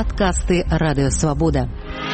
Падкасты Радыёвабода.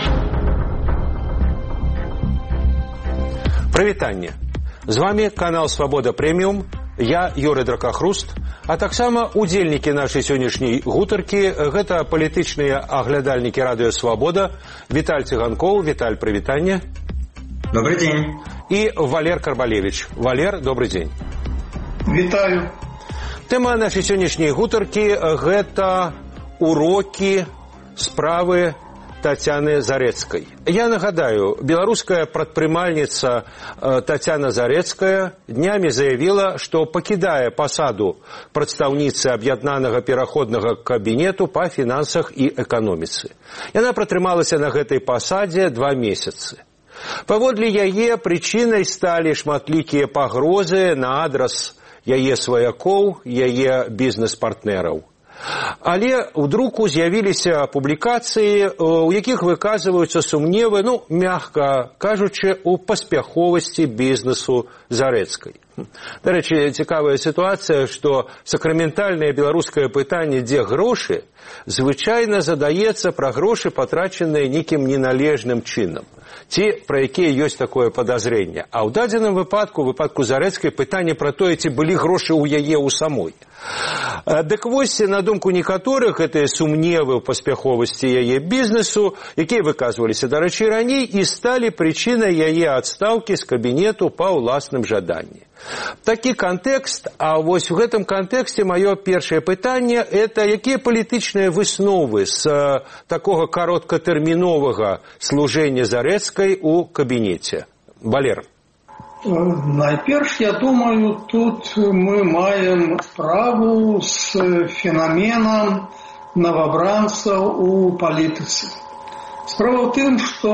Прывітанне. З вами канал Свабода Прэміум. Я Юрый Дракахруст, а таксама удзельнікі нашай сённяшняй гутаркі гэта палітычныя аглядальнікі Радыё Свабода Віталь Цыганкоў. Віталь, прывітанне. Добрый день. И Валер Карбалевич. Валер, добрый день. Вітаю. Тэма нашай сённяшняй гутаркі гэта урокі справы Тацяны Зарэцкай. Я нагадаю, беларуская прадпрымальніца Тацяна Зарэцкая днямі заявіла, што пакідае пасаду прадстаўніцы аб'яднанага пераходнага кабінету па фінансах і эканоміцы. Яна пратрымалася на гэтай пасадзе 2 месяцы. Паводле яе прычынай сталі шматлікія пагрозы на адрас яе сваякоў, яе бізнес-партнераў. Але ў друку з'явіліся публікацыі, у якіх выказваюцца сумневы, мякка кажучы, у паспяховасці бізнесу Зарэцкай. Дарэчы, цікавая сітуацыя, што сакраментальнае беларускае пытанне «Дзе грошы?» звычайна задаецца пра грошы, патрачаныя нейкім неналежным чынам. Ці пра якія ёсць такое падазрэнне. А ў дадзеным выпадку Зарэцкай, пытанне пра тое, ці былі грошы ў яе ў самой. Дык вось, на думку некаторых, гэтыя сумневы ў паспяховасці яе бізнесу, якія выказваліся, дарэчы, раней, і сталі прычынай яе адстаўкі з кабінету па ўласным жаданні. Такі кантэкст, а вось у гэтым кантэксце маё першае пытанне – это якія палітычныя высновы з такога кароткатэрміновага служэння Зарэцкай у кабінеце? Валер. Найперш, я думаю, тут мы маем справу з феноменам новобранцаў у палітыцы. Справа ў тым, што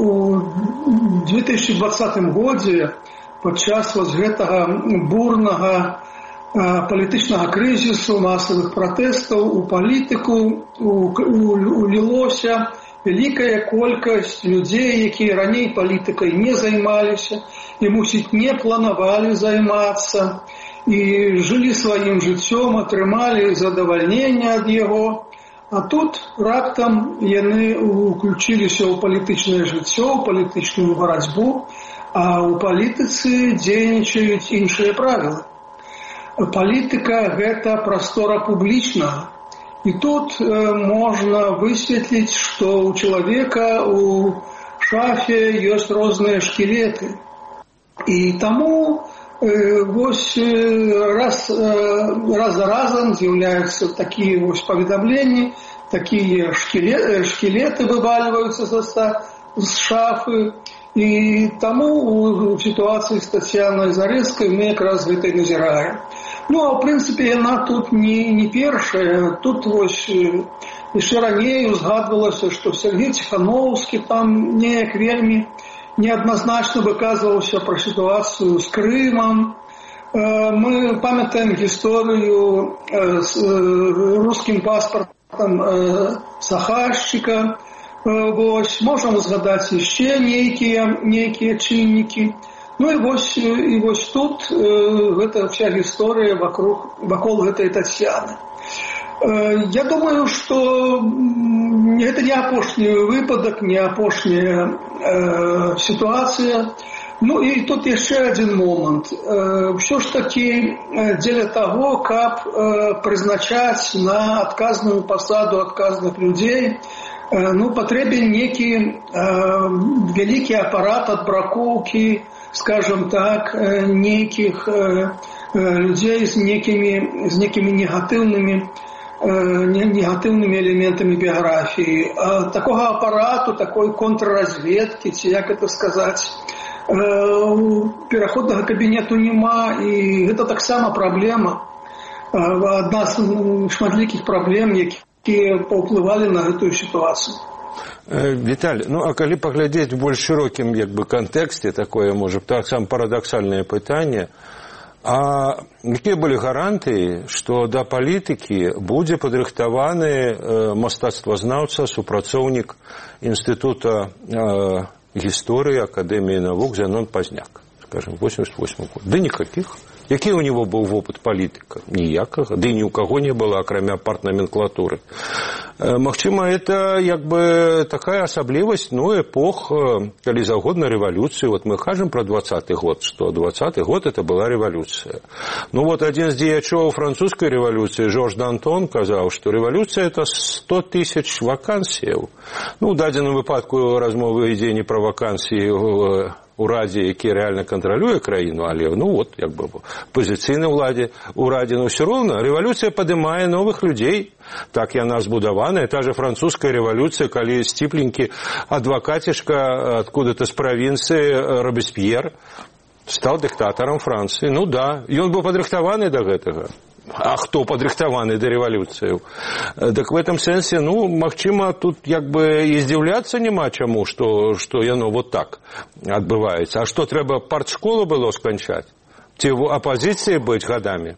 ў 2020 годзе падчас гэтага бурнага палітычнага крызісу, масавых пратэстаў у палітыку улілося вялікая колькасць людзей, якія раней палітыкай не займаліся і, мусіць, не планавалі займацца, і жылі сваім жыццём, атрымалі задавальненне ад яго. А тут раптам яны уключіліся ў палітычнае жыццё, ў палітычную барацьбу, а ў палітыцы дзейнічаюць іншыя правілы. Палітыка – гэта прастора публічнага. І тут можна высветліць, што ў чалавека у шафе ёсць розныя шкілеты. І таму вось раз за разам з'яўляюцца такія вось паведамленні, такія шкілеты вывальваюцца з шафы. І таму у сітуацыі з Тацянай Зарэцкай мы якраз гэта і назіраем. А ў прынцыпе яна тут не першая. Тут вось яшчэ раней узгадвалася, што Сергей Ціхановскі там неяк вельмі неадназначна выказваўся пра сітуацыю з Крымам. Мы памятаем гісторыю з рускім паспартам Сахаршчыка. Вось, можам згадаць яшчэ нейкія чыннікі. І вось тут гэта вся гісторыя вакол гэтай Тацяны. Я думаю, што гэта не апошні выпадак, не апошняя сітуацыя. І тут яшчэ адзін момант. Ўсё ж такі дзеля таго, каб прызначаць на адказную пасаду адказных людзей, патрэбен нейкі вялікі апарат адбракоўкі, скажем так, нейкіх людзей з нейкімі негатыўнымі элементамі біяграфіі. Такога апарату, такой контрразведкі, ці як гэта сказаць, пераходнага кабінету няма, і гэта таксама праблема. Адна з шматлікіх праблем, якія паўплывалі на гэтую сітуацыю. Віталь, а калі паглядзець у больш шырокім кантэксце, такое, можа, таксама парадаксальнае пытанне, а якія былі гарантыі, што да палітыкі будзе падрыхтаваны мастацтвазнаўца, супрацоўнік Інстытута гісторыі Акадэміі навук Зянон Пазняк? скажем, 88 год? Да никаких. Які у него был вопыт палітыка? Ніякага. Ды ні ў каго не было, акрамя партнаменклатуры. Магчыма, это як бы такая асаблівасць, эпох, калі заўгодна рэвалюцыі. Вот мы кажам про 20-й год, что 20-й год это была рэвалюцыя. Один з дзеячоў французскай рэвалюцыі, Жорж Д'Антон, казаў, што рэвалюцыя это 100 тысяч вакансіяў. У дадзеным выпадку размовы ідзе не пра вакансіі урадзе, які рэальна кантралюе краіну, але як бы пазіцыйнай урадзе, ўсё роўна рэвалюцыя падымае новых людзей. Так яна збудаваная. Та же французская рэвалюцыя, калі сціпленькі адвакацішка откуда-то з правінцыі Робеспьер стаў дыктатарам Францыі. Ён быў падрыхтаваны да гэтага. А хто падрыхтаваны да рэвалюцыяў? Так в этом сэнсе, магчыма, тут як бы і здзіўляцца няма чаму, што яно вот так адбываецца. А што, трэба партшколу было сканчаць? Ці в апозіцыі быць гадамі?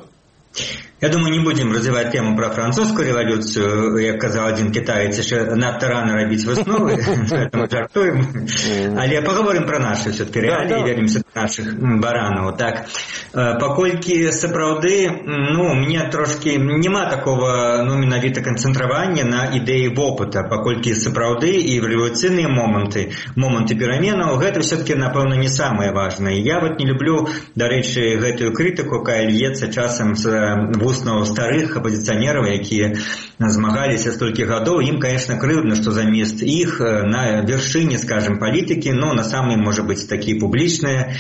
Я думаю, не будем развивать тему про французскую революцию. Я сказал один китаец, еще надто рано робить высновы, поэтому жартуем. Але поговорим про наши все-таки реалии, вернемся до наших баранов. Так, покольки сапраўды, мне трошки нема такого, менавіта концентрования на идеи вопыта, покольки сапраўды и революционные моменты переменов, это все-таки, напевно, не самое важное. Я вот не люблю, до речи, гэтую критику, якая льется часом с вуснаў старых апозіцыянераў, якія змагаліся столькі гадоў. Ім, конечно, крыўдна, што замест іх на вяршыні, скажем, палітыкі, на самые, может быть, такие публічныя,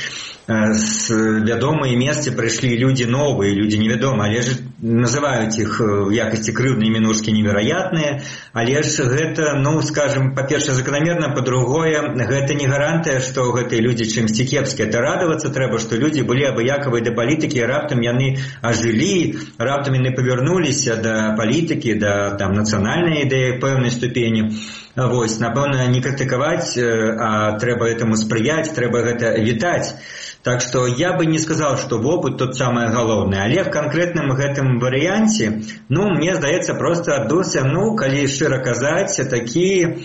вядомыя месцы прыйшлі людзі новыя, людзі невядомыя, але ж называюць іх в якасці крыўднай мінушкі невероятныя, але ж гэта, скажем, па-першае, закономерна, па-другое, гэта не гарантыя, што гэтыя людзі чымсьці кепскія. Это радавацца трэба, што людзі былі абыякавыя да палітыкі, раптам яны ажылі, раптам яны павярнуліся да палітыкі, да нацыянальнай ідэі пэўнай ступені. Вось, напэўна, не крытыкаваць, а трэба этому спрыяць, трэба гэта вітаць. Так што я бы не сказал, што вопыт тут самае галоўнае, але в канкрэтным гэтым варыянце, мне здаецца, проста адбыўся, калі шчыра казаць, такі,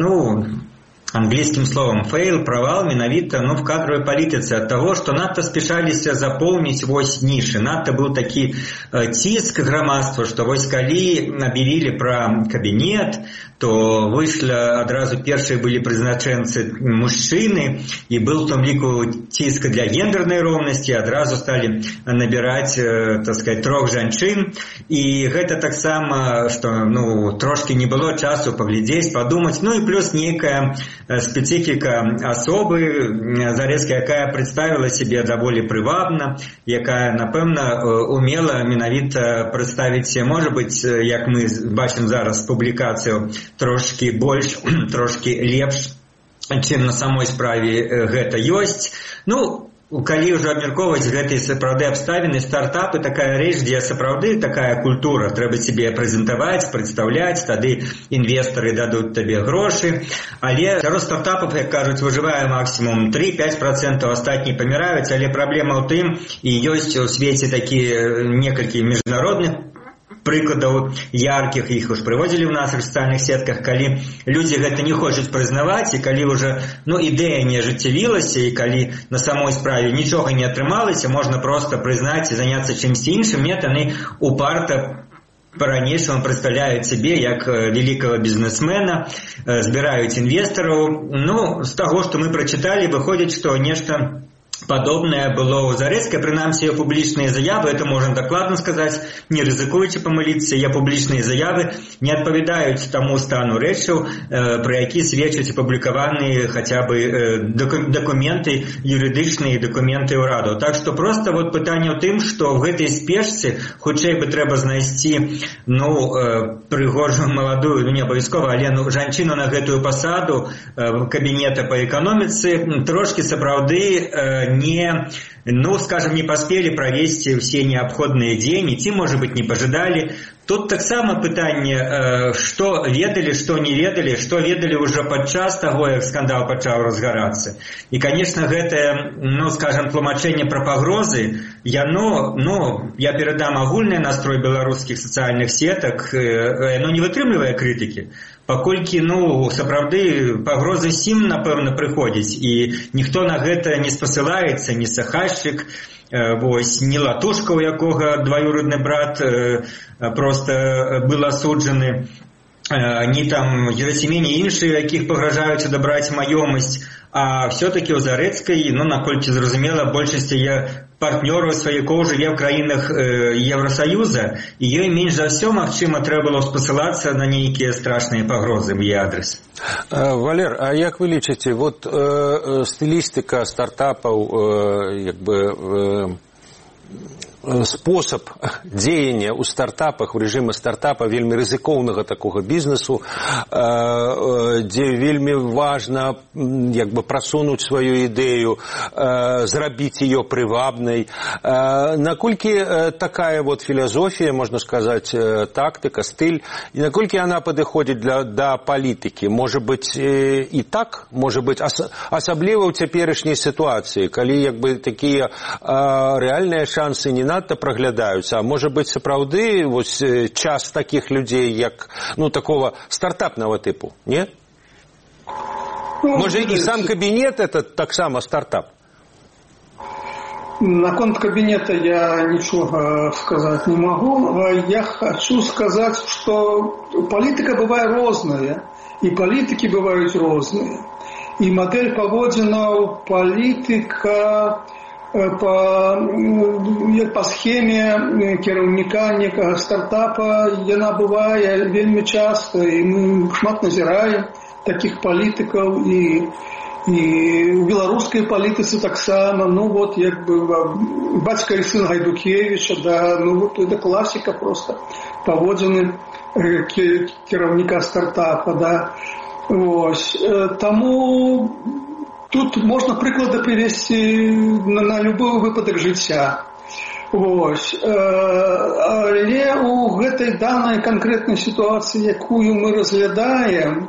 англійскім словам фейл, правал менавіта в кадровой палітыцы ад таго, што надта спяшаліся запоўніць вось нішы. Надта быў такі ціск грамадства, што вось калі аб'явілі пра кабінет, то выйшлі адразу першыя былі прызначэнцы мужчыны, і был в том ліку ціск для гендернай роўнасці, адразу сталі набіраць, так сказать, 3 жанчын, і гэта таксама, што трошкі не было часу паглядзець, падумаць, і плюс нейкая специфика особы Зарэцкай, якая представила себе даволі прывабна, якая, напэўна, умела менавіта представіць, может быть, як мы бачым зараз публікацыю, трошки больш, трошки лепш, чым на самой справе гэта ёсць. Калі ўжо абмяркоўваць гэтыя сапраўды абставіны, стартапы такая рэч, дзе сапраўды такая культура, трэба себе прэзентаваць, прадстаўляць, тады інвестары дадуць табе грошы, але сярод стартапаў, як кажуць, выжывае максімум 3-5%, астатнія паміраюць, але праблема ў тым, і ёсць у свеце такія некалькі міжнародных прыкладаў яркіх, іх уж прыводзілі ў нашых сацыяльных сетках, калі людзі гэта не хочуць прызнаваць, і калі ўжо ідэя не ажыццявілася, і калі на самой справе нічога не атрымалася, можна проста прызнаць і заняцца чымсьці іншым. Нет, яны упарта по-ранейшаму прадстаўляюць сябе як вялікага бізнесмена, збіраюць інвестараў. З таго, што мы прачыталі, выходзіць, што нешта подобное было у Зарэцкай, прынамсі, публічныя заявы, это можна дакладна сказаць, не рызыкуючы памыліцца, яе публічныя заявы не адпавядаюць таму стану рэчаў, пра які сведчаць апублікаваныя хаця бы дакументы юрыдычныя, дакументы ўраду. Так што проста пытанне ў тым, што ў гэтай спешцы хутчэй бы трэба знайсці прыгожую маладую, не абавязкова, але жанчыну на гэтую пасаду кабінета па эканоміцы, трошки сапраўды не, скажем, не поспели провести все необходные дзеянні, ці, может быть, не пожидали. Тут таксама пытанне, што ведалі, што не ведалі, што ведалі ўжо падчас таго, як скандал пачаў разгарацца. І, конечно, гэтае, скажем, тлумачэнне пра пагрозы, яно, я перадам агульны настрой беларускіх сацыяльных сетак, яно не вытрымлівае крытыкі. паколькі, ну, сапраўды пагрозы сім, напэўна, прыходзіць, і ніхто на гэта не спасылаецца, ні Сахашчык, вось, ні Латушка, у якога дваюродны брат проста быў асуджаны, ні там Герасімене іншыя, якіх пагражаюць адабраць маёмасць, а все-таки у Зарэцкай, ну, наколькі зразумела, большасць яе партнёраў, сваякоў жыве ў краінах Еўрасаюза, і ёй менш за ўсё, магчыма, трэба было спасылацца на нейкія страшныя пагрозы ў яе адрес. Валер, а як вы лічыце, вот стылістыка стартапаў, як бы спосаб дзеяння ў стартапах, у рэжыме стартапа вельмі рызыкоўнага такога бізнесу, дзе вельмі важна як бы прасунуць сваю ідэю, зрабіць ее прывабнай. Наколькі такая вот філасофія, можна сказаць, тактыка, стыль, і наколькі яна падыходзіць да палітыкі? Можа быць і так, можа быць, асабліва ў цяперашняй сітуацыі, калі як бы такія рэальныя шансы не надта праглядаюцца, а можа быць сапраўды вось час такіх людзей, як, ну, такого стартапнага тыпу, не? Можа і сам кабінет это таксама стартап? Наконт кабинета я ничего сказать не могу. Я хочу сказать, что политика бывает разная, и политики бывают разные. И модель поводзінаў политика по схеме кіраўніка некага стартапа, яна бывае вельмі часто, і мы шмат назіраем таких палітыкаў, і у беларускай палітыцы таксама, ну вот як бы бацька і сын Гайдукевіча, да, ну вот это класіка просто паводзіны кіраўніка стартапа, да. Ось, таму тут можна прыклады прывесці на любой выпадак жыцця. Ось. Але у гэтай данай канкрэтнай сітуацыі, якую мы разглядаем,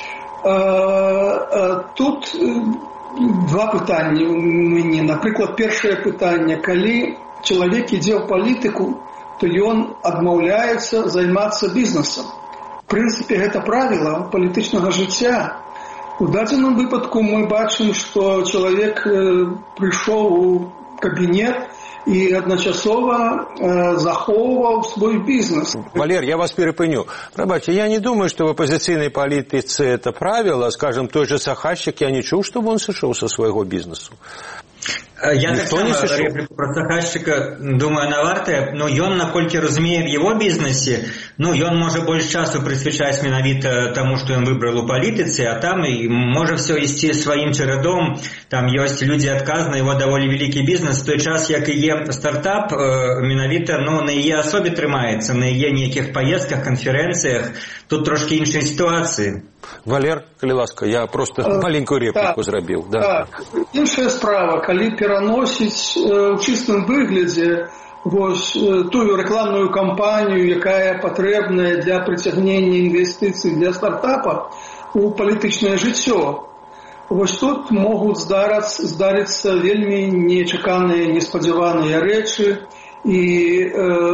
тут два пытанні у мяне. Напрыклад, першае пытанне, калі чалавек ідзе ў палітыку, то ён адмаўляецца займацца бізнесам. В прынцыпе, гэта правіла палітычнага жыцця. У дадзеным выпадку мы бачым, што чалавек прыйшоў у кабінет и одночасово захоўваў свой бизнес. Валер, я вас перепыню. Прабачце, я не думаю, что в оппозиционной политике это правило. Скажем, той же Сахашчик, я не чуў, чтобы он сышоў со своего бизнесу. Я так само реплику про Сахашчика думаю, она вартая, но ён, наколькі разумее в его бизнесе, ну, ён можа больш часу прысвячаць менавіта тому, что ён выбрал у палітыцы, а там и можа все ісці сваім чарадом, там ёсць людзі адказныя, его даволі вялікі бізнес, в той час, як і стартап, менавіта, ну, на яе асобе трымаецца, на яе нейкіх паездках, канферэнцыях, тут трошки іншай сітуацыі. Валер, калі ласка, я просто маленькую реплику зрабіў. Да. Так, іншая справа, калі пераносіць у чыстым выглядзе вось тую рекламную кампанію, якая патрэбная для прыцягнення інвестыцый для стартапа у палітычнае жыццё. Вось тут могуць здарыцца вельмі нечаканыя, неспадзяваныя рэчы, і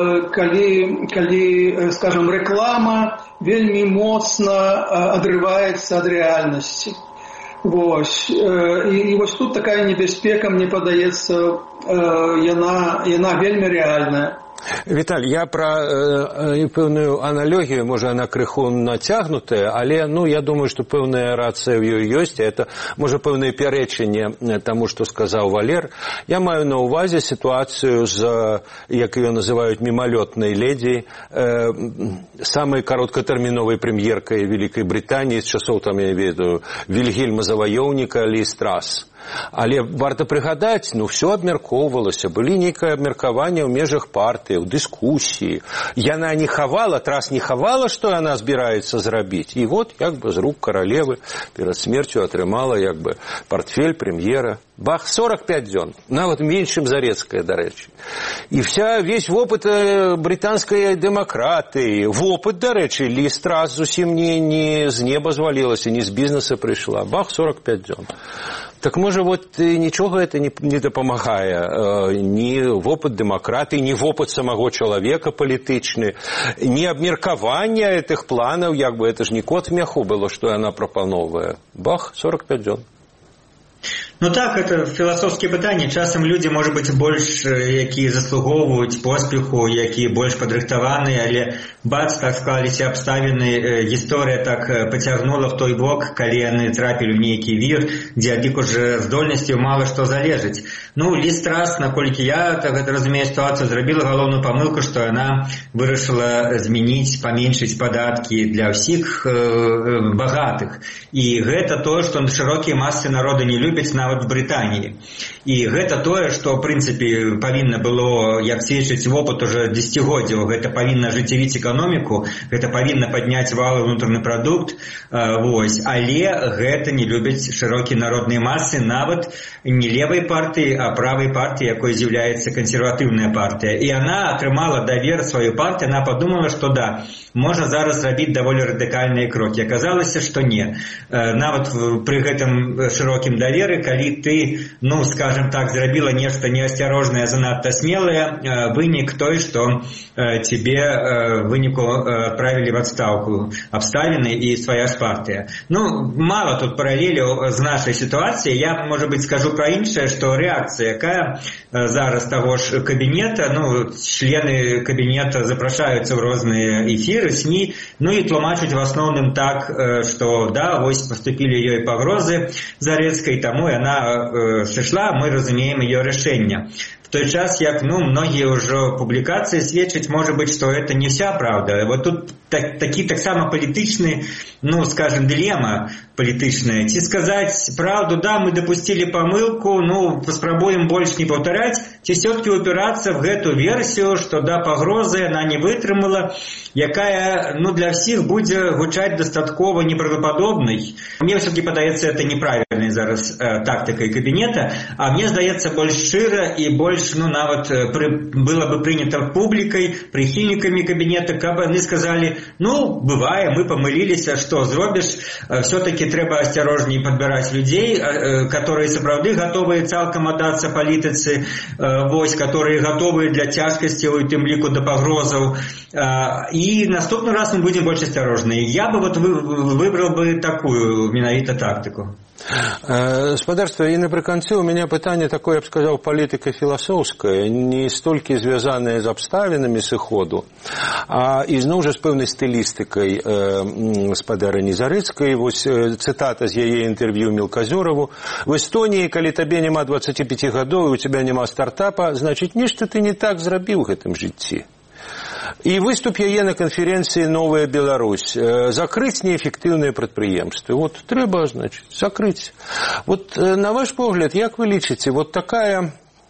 калі, скажем, реклама вельмі моцна адрываецца ад рэальнасці. Вось. І вось тут такая небяспека, мне падаецца, яна вельмі рэальная. Віталь, я пра пэўную аналогію, можа, она крыху нацягнутая, але, ну, я думаю, што пэўная рацыя ў ёй ёсць, а это, можа, пэўнае пярэчанне таму, што сказаў Валер. Я маю на ўвазе сітуацыю з, як ее называюць, мімалётнай ледзі, самай кароткатэрміновай прэм'еркай Великай Брытаніі з часоў, там, я ведаю, Вільгельма Заваёўніка, Лі Страс. Але варта прыгадаць, ну, все абмяркоўвалася, былі нейкае абмеркаванне ў межах партыі, ў дыскусіі. Яна не хавала, Трас не хавала, што яна збіраецца зрабіць. І вот, як бы, з рук каралевы перад смерцю атрымала, як бы, портфель прэм'ера. Бах, 45 дзён, нават менш, чым Зарэцкая, дарэчы. І весь вопыт брытанскай дэмакратыі, вопыт, дарэчы, Лі Страс зусім не з неба звалілася, не з бізнеса прыйшла. Бах, 45 дзён. Так можа вот нічога гэта не дапамагае ні вопыт дэмакратыі, ні вопыт самого чалавека палітычны, ні абмеркавання гэтых планаў, як бы это ж не кот в мяху было, што яна прапановвае. Бах, 45 дзён. Ну так, это філасофскія пытанні. Часам людзі, можа быць, больш, якія заслугоўваюць поспеху, якія больш падрыхтаваныя, але бац, так склаліся абставіны, гісторыя так пацягнула в той бок, калі яны трапілі ў нейкі вір, дзе ад іх уже здольнасцяў мала што залежыць. Ну, Ліз Трас, наколькі я так разумею сітуацыю, зрабіла галоўную памылку, што яна вырашыла змяніць, паменшыць падаткі для ўсіх багатых. І гэта тое, што шырокія масы народа не любяць, нават в Брытаніі. І гэта тое, што, в прынцыпе, павінна было, як сведчыць вопыт уже дзесяцігоддзяў, гэта павінна ажыццявіць эканоміку, гэта павінна падняць валовы ўнутраны прадукт, вось. Але гэта не любяць шырокія народныя масы, нават не левай партыі, а правай партыі, якой з'яўляецца кансерватыўная партыя. І яна атрымала давер сваёй партыі, она подумала, што да, можна зараз рабіць даволі радыкальныя крокі. Аказалася, што не. Нават пры гэтым шырокім даверы, калі ты, ну, скажем так, зрабіла нешта неасцярожнае, занадта смелае, вынік той, што тебе выніку адправілі в адстаўку абставіны і свая ж партыя. Ну, мала тут паралеляў з нашай сітуацыяй. Я, можа быць, скажу пра іншае, што рэакцыя, якая зараз таго ж кабінета, ну, члены кабінета запрашаюцца ў розныя эфіры, СМИ, ну і тлумачаць в асноўным так, што, да, вось поступілі ёй пагрозы Зарэцкай, таму яна сышла, мы разумеем ее решение. В той час, як, ну, многие уже публикации сведчаць, может быть, что это не вся правда. Вот тут такі таксама палітычны, ну, скажем, дилемма палітычная. Ці сказать правду, да, мы допустили помылку, ну, паспрабуем больше не повторять, ці все-таки упираться в эту версию, что, да, пагроза, она не вытрымала, якая, ну, для всех будет гучать достаткова неправдоподобной. Мне все-таки падаецца, это неправильной зараз тактикой кабинета, а мне здаецца больш шчыра и больш, ну, нават было бы принято публикой, прихильниками кабинета, каб они сказали, ну, бывае, мы помылились, а что зробишь, все-таки трэба асцярожней подбирать людей, которые сапраўды готовы цалкам аддацца палітыцы, вось, которые готовы для цяжкасці, у тым ліку да пагрозаў. И наступны раз мы будем больше осторожны. Я бы вот выбрал бы такую менавіта тактику. Спадарства, і напрыканцы у меня пытанне такое, я б сказаў, палітыка-філасофскае, не столькі звязанае з абставінамі сыходу, а ізноў жа з пэўнай стылістыкай спадарыні Зарэцкай. Вось цытата з яе інтэрв'ю Мелказёраву. В Эстоніі, калі табе няма 25 гадоў і у тебя няма стартапа, значыць, нешта ты не так зрабіў у гэтым жыцці. І выступ яе на канферэнцыі «Новая Беларусь». Закрыць неэфектыўныя прадпрыемствы. Вот трэба, значыць, закрыць. Вот на ваш погляд, як вы лічыце, вот такая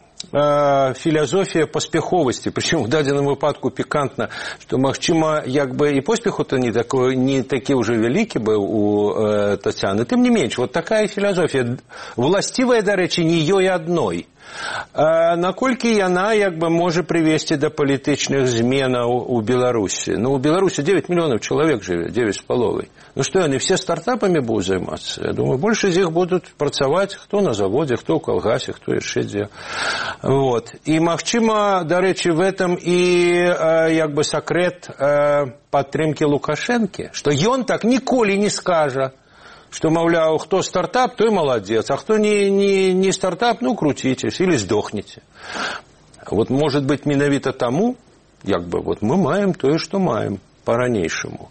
філасофія паспяховасці, прычым в дадзеным выпадку пікантна, што, магчыма, як бы і поспеху-то не такі ўжо вялікі быў у Тацяны. Тым не менш, вот такая філасофія, власцівая, дарэчы, не ёй адной. Наколькі яна, як бы, можа прывесці да палітычных зменаў у Беларусі? Ну, у Беларусі 9 мільёнаў чалавек жыве, 9,5. Ну што, яны все стартапамі будуць займацца? Я думаю, больш з іх будуць працаваць, хто на заводзе, хто ў калгасе, хто яшчэ дзе. Вот. І, магчыма, дарэчы, в этом і, як бы, сакрэт падтрымкі Лукашэнкі, што ён так ніколі не скажа, что, маўляў, хто стартап, той маладзец, а хто не стартап, ну, круціцесь или здохнеце. Вот, может быть, менавіта таму, як бы, вот мы маем тое, што маем па-ранейшаму.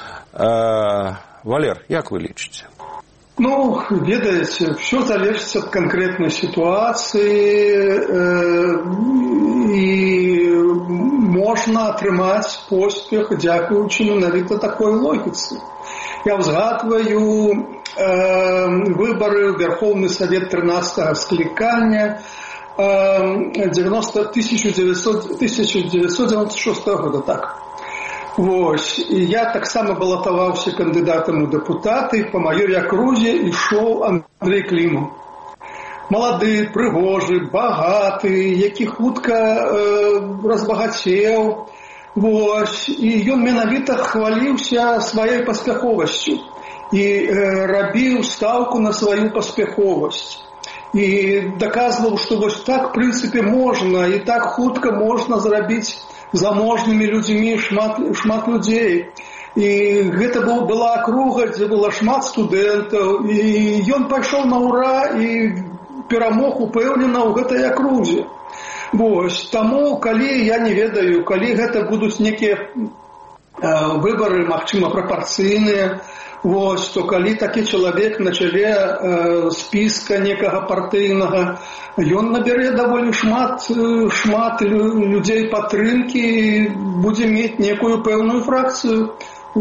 Валер, як вы лічыце? Ну, ведаеце, все залежыць ад канкрэтнай сітуацыі, і можна атрымаць поспех, дзякуючы менавіта такой логіцы. Я узгадываю выборы в Верховный Совет 13-го скликания 1996 года. Так. Вось. І я так само балатаваўся кандидатом у депутаты, по маёй акрузе ішоў Андрей Клімаў. Малады, прыгожы, багаты, які хутка разбагацеў. Вось, і ён менавіта хваліўся сваёй паспяховасцю і рабіў стаўку на сваю паспяховасць. і даказваў, што вось так, в прынцыпе, можна, і так хутка можна зрабіць заможнымі людзьмі шмат людзей. І гэта была акруга, дзе было шмат студэнтаў, і ён пайшоў на ўра і перамог упэўнена ў гэтай акрузе. Вось, таму, калі, я не ведаю, калі гэта будуць некія выбары, магчыма, прапарцыйныя, вось, то калі такі чалавек на чале спіска некага партыйнага, ён набярэ даволі шмат людзей падтрымкі і будзе мець некую пэўную фракцыю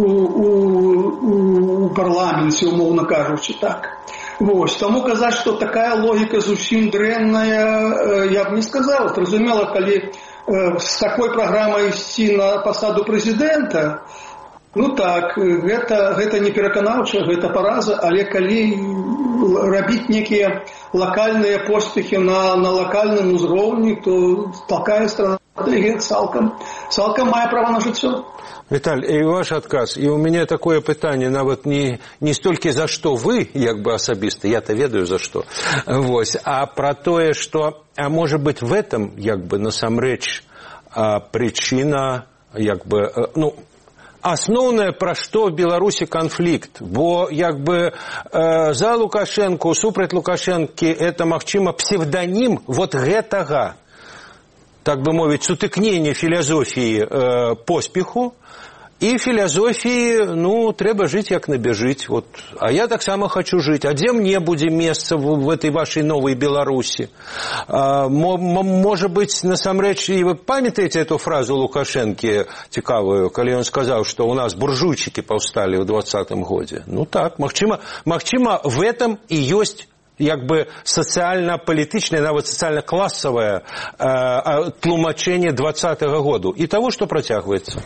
у парламенце, умоўна кажучы, так. Вось, таму казаць, што такая логіка зусім дрэнная, я б не сказаў. Зразумела, калі з такой праграмай ісці на пасаду прэзідэнта, ну так, гэта не пераканаўча, гэта параза, але калі рабіць некія лакальныя поспехі на лакальным узроўні, то такая стратегія цалкам мае права на жыццё. Виталь, и ваш отказ, и у меня такое питание, нават не столькі за што вы, як бы асабіста, я-то ведаю за што, вось, а про тое, што, а может быть в этом, як бы, насамрэч, причина, як бы, ну, асноўнае, пра што в Беларусі канфлікт, бо, як бы, за Лукашэнку, супраць Лукашэнкі, это, магчыма, псевдонім вот гэтага, так бы мовіць, сутыкнення філазофіі поспеху, і філазофіі, ну, трэба жыць, як набежыць. Вот. А я таксама хочу жыць. А дзе мне будзе месца в этой вашей новой Беларусі? Может быть, насамрэч, и вы памятаете эту фразу Лукашэнкі цікавую, калі он сказал, что у нас буржуйчики паўсталі ў 20-м годзе? Ну так, магчыма, в этом и есть як бы социально-палітычнае, нават социально-классовое тлумачэнне 20-го году і того, што працягваецца.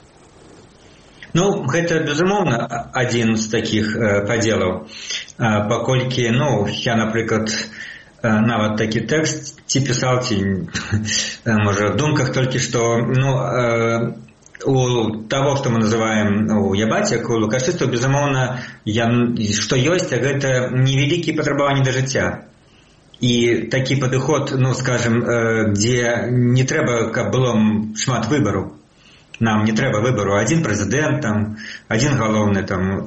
Ну, гэта, безумоўна, адзін з такіх падзелаў, паколькі, ну, я, напрыклад, нават такі тэкст ці пісаў, ці, можа, в думках толькі што, ну, у того, што мы называем у ябацек, у лукашыстаў, безумоўна, што ёсць, гэта невялікія патрабаванні да жыцця. І такі падыход, ну, скажем, дзе не трэба, каб было шмат выбару. Нам не трэба выбару. Адзін прэзідэнт, там, адзін галоўны,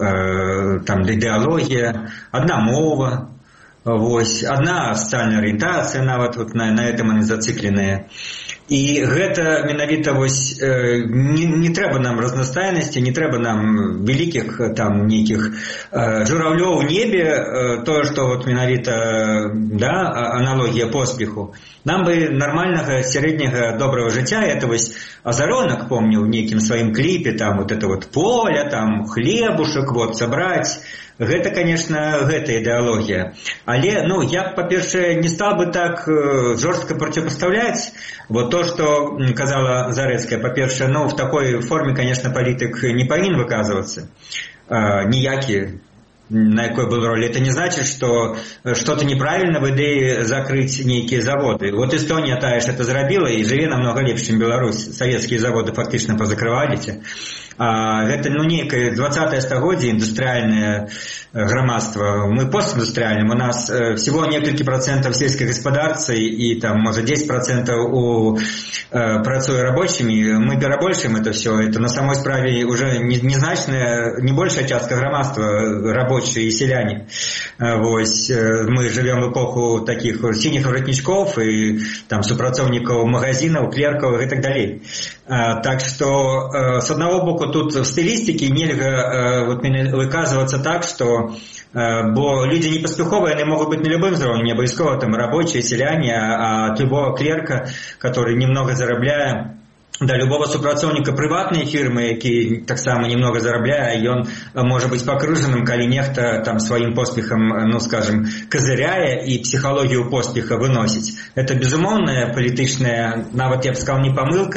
там ідэалогія, адна мова, вось, адна сацыяльная арыентацыя, нават вот на этом яны зацыкленыя. І гэта менавіта вось не трэба нам разнастайнасці, не трэба нам вялікіх там нейкіх журавлёў у небе, тое, што вот менавіта, да, аналогія поспеху. Нам бы нормального сярэдняга доброго жыцця, это вось Азаронак, помню, в нейкім сваім кліпе, там вот это вот поле, там хлебушек, вот, собрать. Гэта, конечно, гэта ідэалогія. Але, ну, я, па-першае, не стал бы так жорстка противопоставлять. Вот то, что казала Зарэцкая, па-першае, ну, в такой форме, конечно, палітык не павінен выказываться. Ніякі, на якой был роль. Это не значит, что что-то неправильно в идее закрыть некие заводы. Вот Эстония тая ж это зрабіла и жыве намного лепш, чем Беларусь. Советские заводы фактично позакрываліся. Гэта, ну, некое 20-е стагоддзе, индустриальное грамадство. Мы постиндустриальным. У нас всего несколько процентов сельской господарцы и там, может, 10% у працуе рабочими. Мы перабольшим это все. Это на самой справе уже незначная, не большая частка грамадства, рабочие и селяне. Вось. Мы живем в эпоху таких синих воротничков и там супрацоўнікаў магазинов, клерков и так далее. Так что с одного боку тут в стилистике нельзя вот, выказываться так, что бо люди непаспяховыя, они могут быть на любым уровне, не обовязково там рабочие, селяне, а от любого клерка, который немного зарабляя, да любого супрацоўніка прыватнай фірмы, які таксама немного зарабляе, ён можа быць пакрыжаным, калі нехта там сваім поспехам, ну скажем, козыряе і псіхалогію поспеха выносіць. Это безумоўная палітычная, нават я б сказал, не памылка,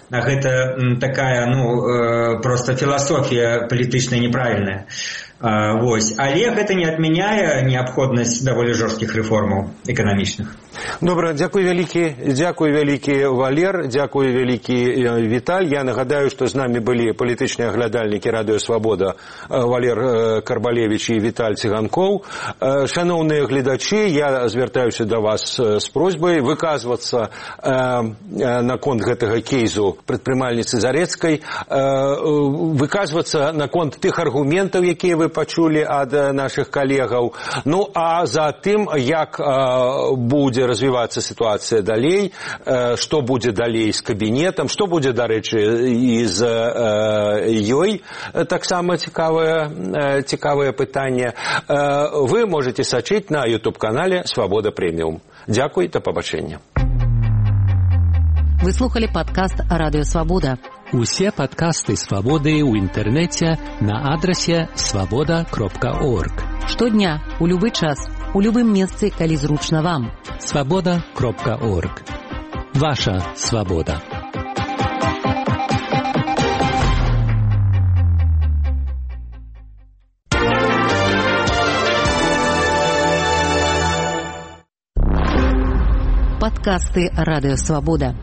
а гэта такая, просто філасофія палітычная неправільная. Вось. Але гэта не адмяняе неабходнасць даволі жорсткіх рэформаў эканамічных. Добра, дзякуй вялікі Валер, дзякуй вялікі Віталь. Я нагадаю, што з намі былі палітычныя аглядальнікі Радыё Свабода Валер Карбалевіч і Віталь Цыганкоў. Шаноўныя гледачы, я звяртаюся да вас з просьбай выказвацца наконт гэтага кейсу прадпрымальніцы Зарэцкай, выказвацца наконт тых аргументаў, якія вы пачулі ад нашых калегаў. Ну, а за тым, як будзе развівацца сітуацыя далей, што будзе далей з кабінетам, што будзе, дарэчы, і з ёй, таксама цікавае пытанне. Вы можете сачыць на YouTube-канале «Свабода Прэміум». Дзякуй, да пабачэння. Вы слухали падкаст «Радыё Свабода». Усе падкасты «Свабоды» ў інтэрнэце на адрасе свабода.орг. Штодня, у любы час, у любым месцы, калі зручна вам. свабода.орг. Ваша свабода. Подкасты «Радыё Свабода».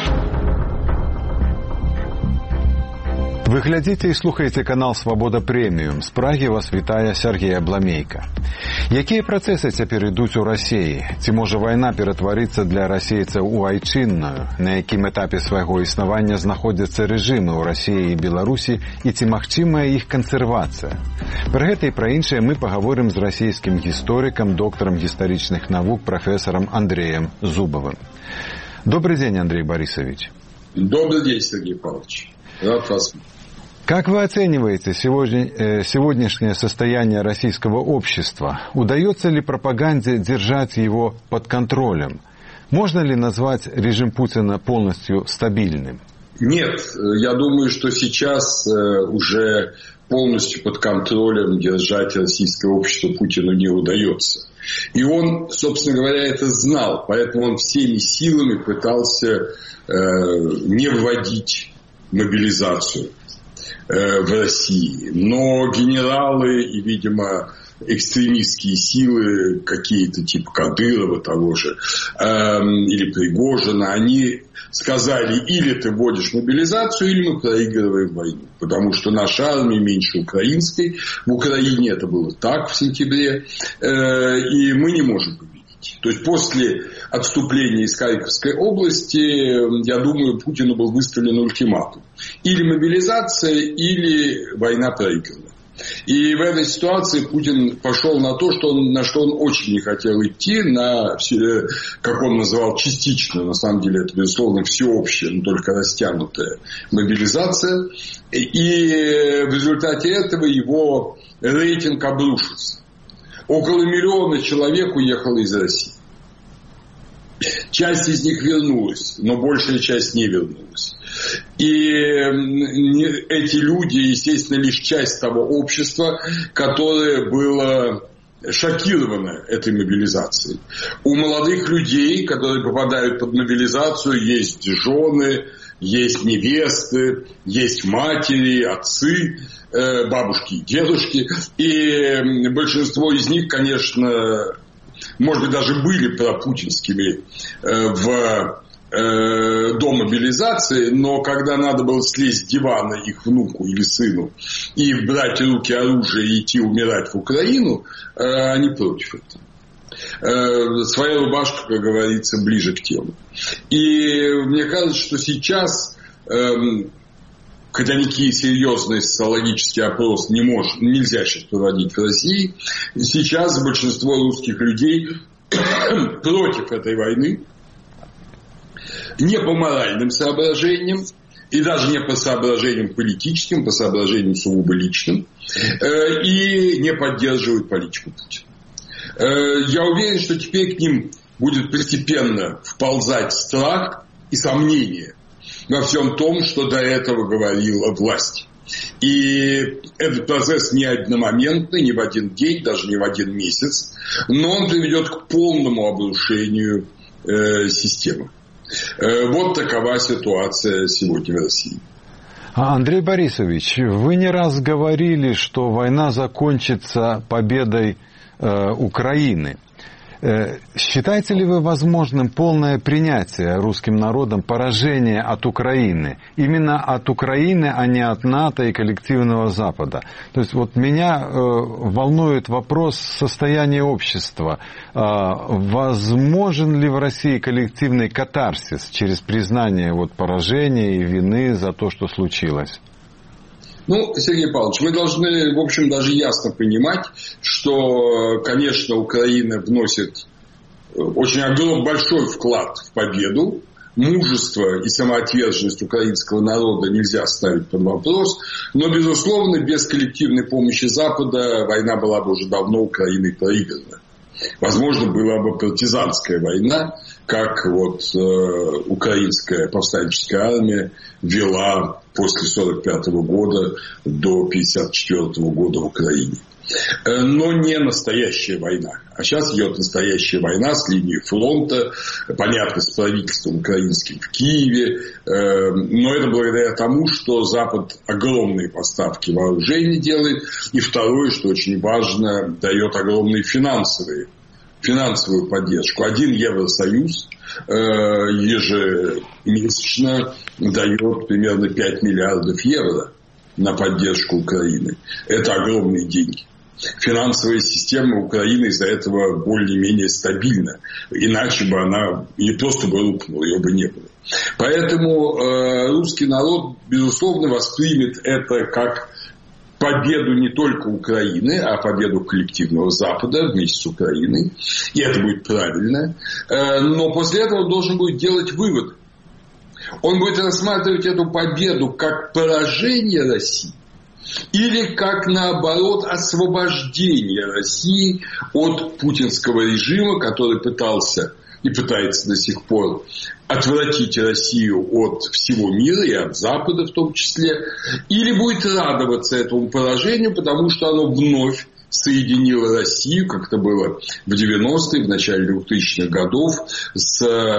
Вы глядзіце і слухаеце канал «Свабода Прэміум». З Прагі вас вітае Сергей Абламейка. Якія працэсы цяпер ідуць у Расіі? Ці можа вайна ператварыцца для расейцаў у айчынную? На якім этапе свайго існавання знаходзяцца рэжымы ў Расіі і Беларусі і ці магчымая іх кансервацыя? Пра гэта і пра іншае мы паговорым з расійскім гісторыкам, доктарам гістарычных навук, прафесарам Андреем Зубовым. Добрый день, Андрей Борисович. Добрый день, Сергей Павлович. Рад вас. Как вы оцениваете сегодняшнее состояние российского общества? Удается ли пропаганде держать его под контролем? Можно ли назвать режим Путина полностью стабильным? Нет, я думаю, что сейчас уже полностью под контролем держать российское общество Путину не удается. И он, собственно говоря, это знал, поэтому он всеми силами пытался не вводить мобилизацию в России. Но генералы и, видимо, экстремистские силы, какие-то типа Кадырова того же, или Пригожина, они сказали, или ты вводишь мобилизацию, или мы проигрываем войну. Потому что наша армия меньше украинской. В Украине это было так в сентябре. И мы не можем победить. То есть после отступления из Харьковской области, я думаю, Путину был выставлен ультиматум. Или мобилизация, или война проиграна. И в этой ситуации Путин пошел на то, на что он очень не хотел идти, на, как он называл, частичную, на самом деле это, безусловно, всеобщая, но только растянутая мобилизация. И в результате этого его рейтинг обрушился. Около 1 миллиона человек уехало из России. Часть из них вернулась, но большая часть не вернулась. И эти люди, естественно, лишь часть того общества, которое было шокировано этой мобилизацией. У молодых людей, которые попадают под мобилизацию, есть жены, есть невесты, есть матери, отцы, бабушки и дедушки. И большинство из них, конечно, может быть, даже были пропутинскими в до мобилизации, но когда надо было слезть с дивана их внуку или сыну и брать в руки оружие и идти умирать в Украину, они против этого. Своя рубашка, как говорится, ближе к телу. И мне кажется, что сейчас, хотя никакие серьезные социологические опросы нельзя сейчас проводить в России, сейчас большинство русских людей против этой войны. Не по моральным соображениям, и даже не по соображениям политическим, по соображениям сугубо личным, и не поддерживают политику Путина. Я уверен, что теперь к ним будет постепенно вползать страх и сомнение во всем том, что до этого говорила власть. И этот процесс не одномоментный, не в один день, даже не в один месяц, но он приведет к полному обрушению системы. Вот такова ситуация сегодня в России. Андрей Борисович, вы не раз говорили, что война закончится победой Украины. Считаете ли вы возможным полное принятие русским народом поражения от Украины? Именно от Украины, а не от НАТО и коллективного Запада. То есть вот меня волнует вопрос состояния общества. Возможен ли в России коллективный катарсис через признание поражения и вины за то, что случилось? Сергей Павлович, мы должны, в общем, даже ясно понимать, что, конечно, Украина вносит очень большой вклад в победу. Мужество и самоотверженность украинского народа нельзя ставить под вопрос. Но, безусловно, без коллективной помощи Запада война была бы уже давно Украиной проиграна. Возможно, была бы партизанская война, как украинская повстанческая армия вела после 1945 года до 1954 года в Украине. Но не настоящая война. А сейчас идет настоящая война с линией фронта, понятно, с правительством украинским в Киеве. Но это благодаря тому, что Запад огромные поставки вооружений делает. И второе, что очень важно, дает огромные финансовую поддержку. Один Евросоюз ежемесячно дает примерно 5 миллиардов евро на поддержку Украины. Это огромные деньги. Финансовая система Украины из-за этого более-менее стабильна. Иначе бы она не просто бы рухнула, ее бы не было. Поэтому русский народ, безусловно, воспримет это как победу не только Украины, а победу коллективного Запада вместе с Украиной. И это будет правильно. Но после этого он должен будет делать вывод. Он будет рассматривать эту победу как поражение России или как, наоборот, освобождение России от путинского режима, который пытался и пытается до сих пор отвратить Россию от всего мира и от Запада в том числе, или будет радоваться этому поражению, потому что оно вновь соединило Россию, как это было в 90-е, в начале 2000-х годов, с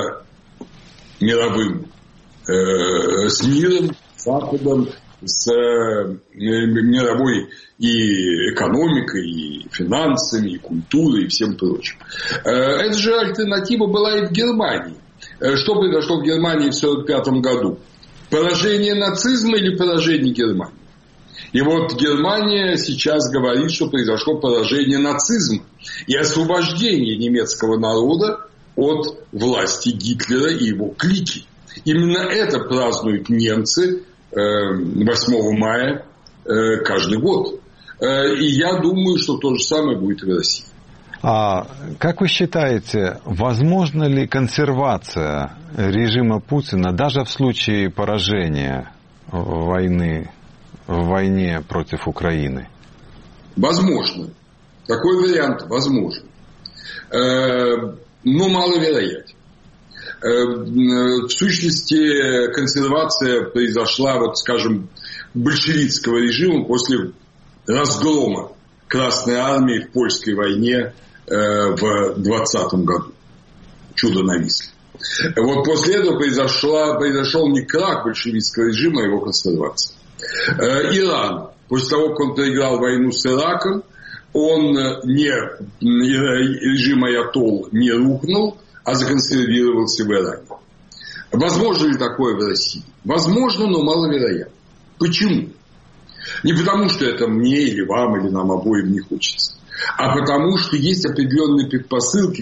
миром, с Западом, с мировой и экономикой, и финансами, и культурой, и всем прочим. Эта же альтернатива была и в Германии. Что произошло в Германии в 1945 году? Поражение нацизма или поражение Германии? И Германия сейчас говорит, что произошло поражение нацизма и освобождение немецкого народа от власти Гитлера и его клики. Именно это празднуют немцы 8 мая каждый год. И я думаю, что то же самое будет и в России. А как вы считаете, возможна ли консервация режима Путина даже в случае поражения в войне против Украины? Возможно. Такой вариант возможен. Но маловероятен. В сущности, консервация произошла, скажем, большевистского режима после разгрома Красной Армии в Польской войне в 20 году. Чудо на Висле. После этого произошел не крах большевистского режима, а его консервация. Иран, после того, как он проиграл войну с Ираком, режим аятолл не рухнул, а законсервировался в Иране. Возможно ли такое в России? Возможно, но маловероятно. Почему? Не потому, что это мне или вам, или нам обоим не хочется, а потому, что есть определенные предпосылки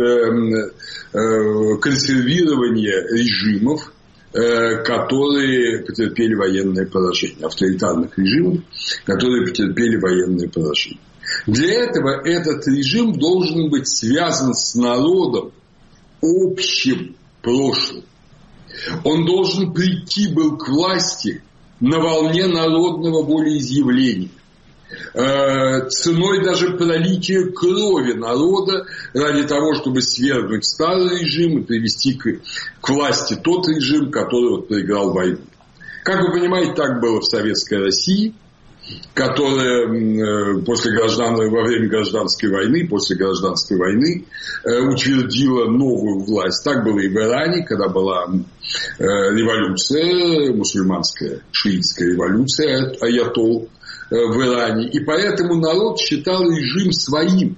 консервирования режимов, которые потерпели военное поражение, авторитарных режимов, которые потерпели военное поражение. Для этого этот режим должен быть связан с народом общим прошлым. Он должен прийти был к власти на волне народного волеизъявления, ценой даже пролития крови народа ради того, чтобы свергнуть старый режим и привести к власти тот режим, который проиграл войну. Как вы понимаете, так было в Советской России. которая во время гражданской войны, после гражданской войны утвердила новую власть. Так было и в Иране, когда была революция, мусульманская, шиитская революция аятол в Иране. И поэтому народ считал режим своим.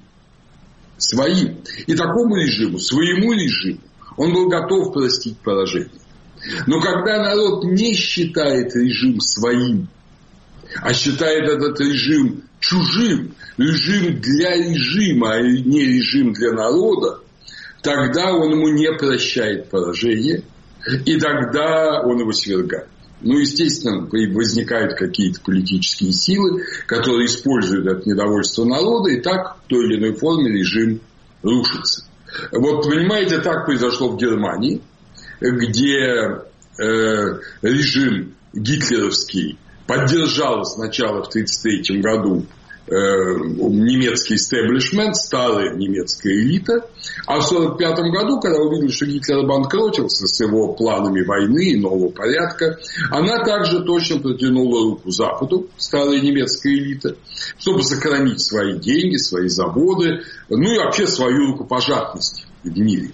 И такому режиму, своему режиму, он был готов простить поражение. Но когда народ не считает режим своим, а считает этот режим чужим, режим для режима, а не режим для народа, тогда он ему не прощает поражение, и тогда он его свергает. Естественно, возникают какие-то политические силы, которые используют это недовольство народа, и так в той или иной форме режим рушится. Понимаете, так произошло в Германии, где режим гитлеровский поддержал сначала в 1933 году немецкий истеблишмент, старая немецкая элита, а в 1945 году, когда увидели, что Гитлер обанкротился с его планами войны и нового порядка, она также точно протянула руку Западу, старая немецкая элита, чтобы сохранить свои деньги, свои заводы, и вообще свою рукопожатность в мире.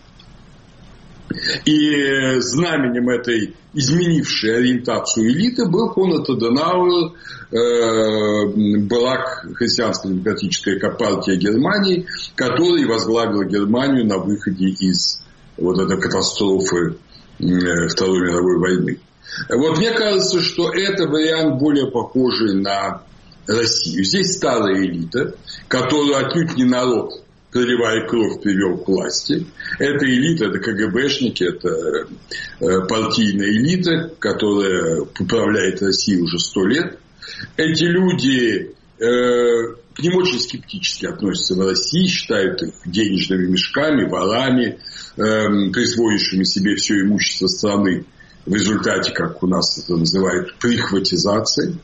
И знаменем этой изменившей ориентацию элиты был Конрад Аденауэр, была христианско-демократическая партия Германии, которая возглавила Германию на выходе из этой катастрофы Второй мировой войны. Мне кажется, что это вариант более похожий на Россию. Здесь старая элита, которую отнюдь не народ, проливая кровь, привел к власти. Это элита, это КГБшники, это партийная элита, которая управляет Россией уже 100 лет. Эти люди к ним очень скептически относятся в России, считают их денежными мешками, ворами, присвоившими себе все имущество страны в результате, как у нас это называют, прихватизации.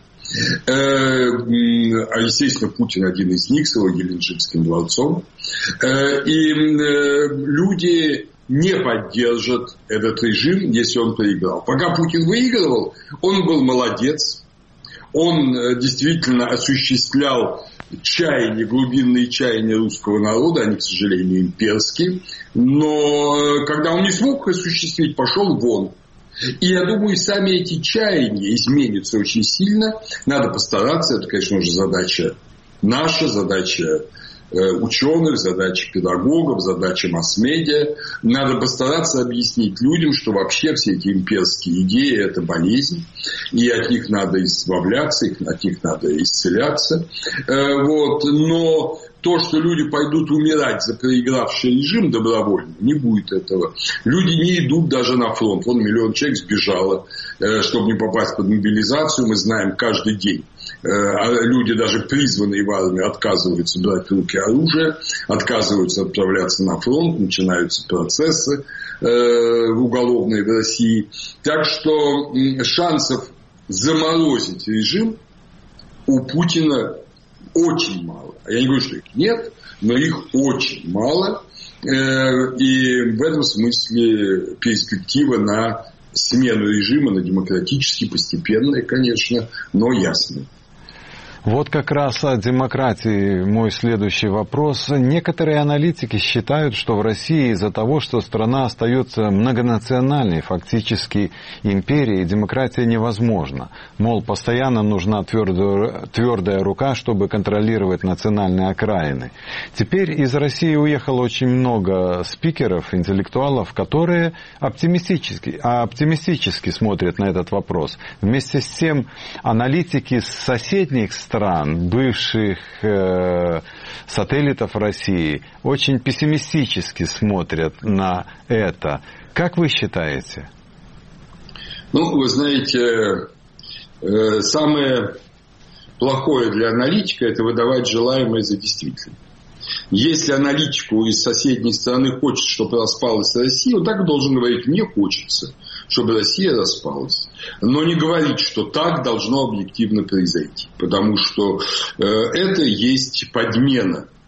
А, естественно, Путин один из них с его Геленджикским дворцом. И люди не поддержат этот режим, если он проиграл. Пока Путин выигрывал, он был молодец. Он действительно осуществлял глубинные чаяния русского народа, они, к сожалению, имперские. Но когда он не смог их осуществить, пошел вон. И я думаю, сами эти чаяния изменятся очень сильно. Надо постараться. Это, конечно, уже задача наша, задача ученых, задача педагогов, задача масс-медиа. Надо постараться объяснить людям, что вообще все эти имперские идеи – это болезнь. И от них надо избавляться, от них надо исцеляться. Но то, что люди пойдут умирать за проигравший режим добровольно, не будет этого. Люди не идут даже на фронт. 1 миллион человек сбежало, чтобы не попасть под мобилизацию. Мы знаем каждый день. Люди, даже призванные в армию, отказываются брать в руки оружие, отказываются отправляться на фронт, начинаются процессы уголовные в России. Так что шансов заморозить режим у Путина очень мало. Я не говорю, что их нет, но их очень мало. И в этом смысле перспектива на смену режима, на демократический, постепенная, конечно, но ясная. Вот как раз о демократии мой следующий вопрос. Некоторые аналитики считают, что в России из-за того, что страна остается многонациональной, фактически империей, демократия невозможна. Мол, постоянно нужна твердая рука, чтобы контролировать национальные окраины. Теперь из России уехало очень много спикеров, интеллектуалов, которые оптимистически смотрят на этот вопрос. Вместе с тем, аналитики соседних стран, бывших сателлитов России, очень пессимистически смотрят на это. Как вы считаете? Вы знаете, самое плохое для аналитика – это выдавать желаемое за действительное. Если аналитику из соседней страны хочет, чтобы распалась Россия, он так должен говорить: мне хочется, чтобы Россия распалась. Но не говорить, что так должно объективно произойти. Потому что это есть подмена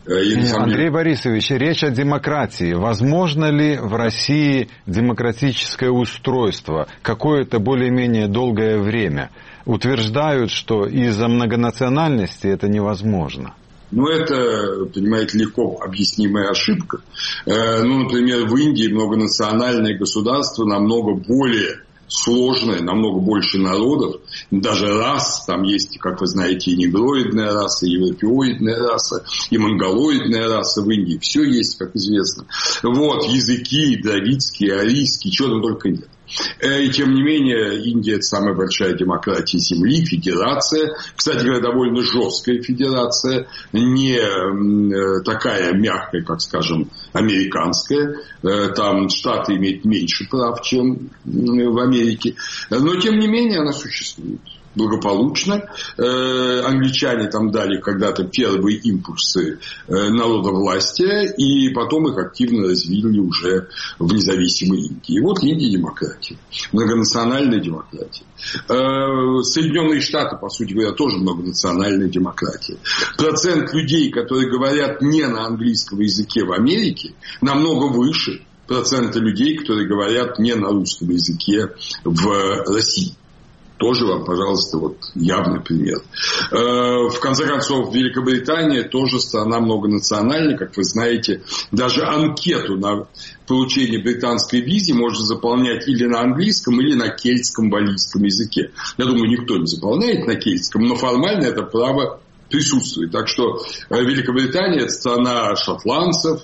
Андрей Борисович, речь о демократии. Возможно ли в России демократическое устройство какое-то более-менее долгое время? Утверждают, что из-за многонациональности это невозможно. Это, понимаете, легко объяснимая ошибка. Например, в Индии многонациональное государство намного более сложное, намного больше народов, даже рас, там есть, как вы знаете, и негроидная раса, и европеоидная раса, и монголоидная раса в Индии, все есть, как известно. Языки, дравидские, арийские, чего там только нет. И тем не менее, Индия – это самая большая демократия Земли, федерация. Кстати говоря, довольно жесткая федерация, не такая мягкая, как, скажем, американская. Там Штаты имеют меньше прав, чем в Америке. Но, тем не менее, она существует благополучно. Англичане там дали когда-то первые импульсы народовластия, и потом их активно развили уже в независимой Индии. Индия демократия, многонациональная демократия. Соединенные Штаты, по сути говоря, тоже многонациональная демократия. Процент людей, которые говорят не на английском языке в Америке, намного выше процента людей, которые говорят не на русском языке в России. Тоже вам, пожалуйста, явный пример. В конце концов, Великобритания тоже страна многонациональная, как вы знаете. Даже анкету на получение британской визы можно заполнять или на английском, или на кельтском, валлийском языке. Я думаю, никто не заполняет на кельтском, но формально это право присутствует. Так что Великобритания – это страна шотландцев,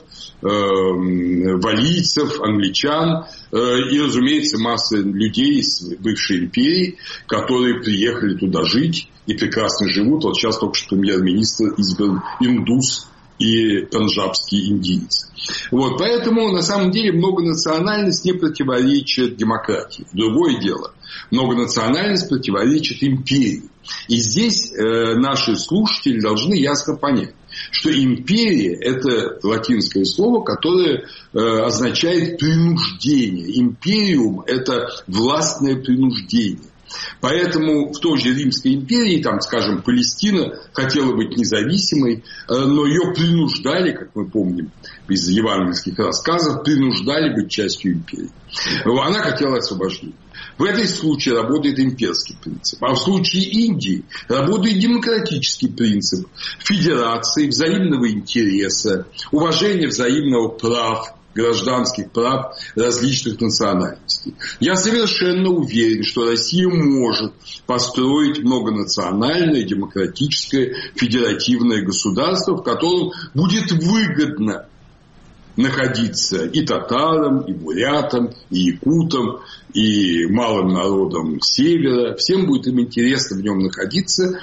валлийцев, англичан и, разумеется, масса людей из бывшей империи, которые приехали туда жить и прекрасно живут. Сейчас только что премьер-министр избран индус и пенджабский индиец. Поэтому, на самом деле, многонациональность не противоречит демократии. Другое дело. Многонациональность противоречит империи. И здесь наши слушатели должны ясно понять, что империя – это латинское слово, которое означает принуждение. Империум – это властное принуждение. Поэтому в той же Римской империи, там, скажем, Палестина хотела быть независимой, но ее принуждали, как мы помним из евангельских рассказов, принуждали быть частью империи. Она хотела освобождения. В этом случае работает имперский принцип. А в случае Индии работает демократический принцип федерации, взаимного интереса, уважения взаимного прав, гражданских прав различных национальностей. Я совершенно уверен, что Россия может построить многонациональное, демократическое, федеративное государство, в котором будет выгодно находиться и татарам, и бурятам, и якутам, и малым народам севера. Всем будет им интересно в нем находиться.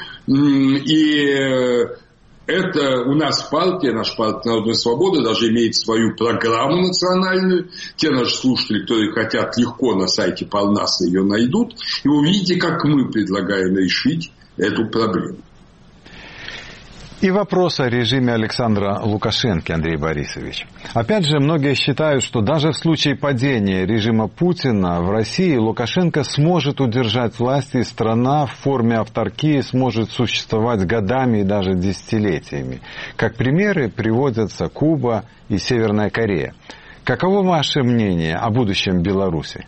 И это у нас партия, наша партия «Народная свобода» даже имеет свою программу национальную. Те наши слушатели, которые хотят, легко на сайте Парнаса ее найдут. И вы увидите, как мы предлагаем решить эту проблему. И вопрос о режиме Александра Лукашенко, Андрей Борисович. Опять же, многие считают, что даже в случае падения режима Путина в России Лукашенко сможет удержать власть, и страна в форме автаркии сможет существовать годами и даже десятилетиями. Как примеры приводятся Куба и Северная Корея. Каково ваше мнение о будущем Беларуси?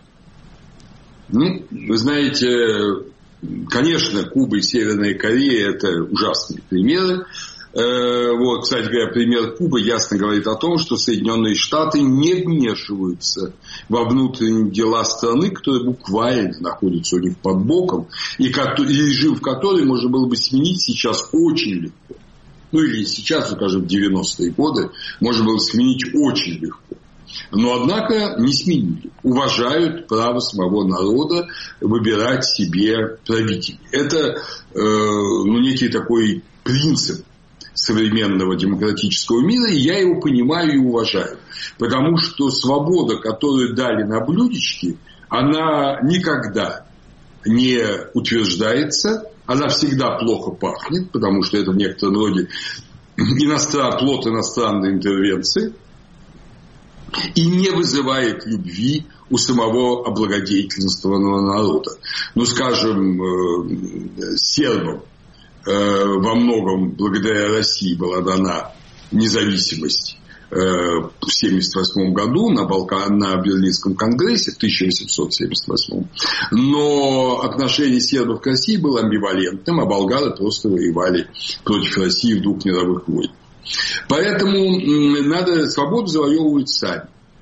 Вы знаете, конечно, Куба и Северная Корея – это ужасные примеры. Кстати говоря, пример Кубы ясно говорит о том, что Соединенные Штаты не вмешиваются во внутренние дела страны, которая буквально находится у них под боком, и режим, в который можно было бы сменить сейчас очень легко. Или сейчас, скажем, в 90-е годы можно было сменить очень легко. Но, однако, не сменили. Уважают право самого народа выбирать себе правителей. Это некий такой принцип современного демократического мира, и я его понимаю и уважаю. Потому что свобода, которую дали на блюдечке, она никогда не утверждается, она всегда плохо пахнет, потому что это в некотором роде плод иностранной интервенции, и не вызывает любви у самого облагодетельствованного народа. Скажем, сербам во многом благодаря России была дана независимость в 1978 году на Берлинском конгрессе, в 1878. Но отношение сербов к России было амбивалентным, а болгары просто воевали против России в 2 мировых войнах. Поэтому надо свободу завоевывать сами.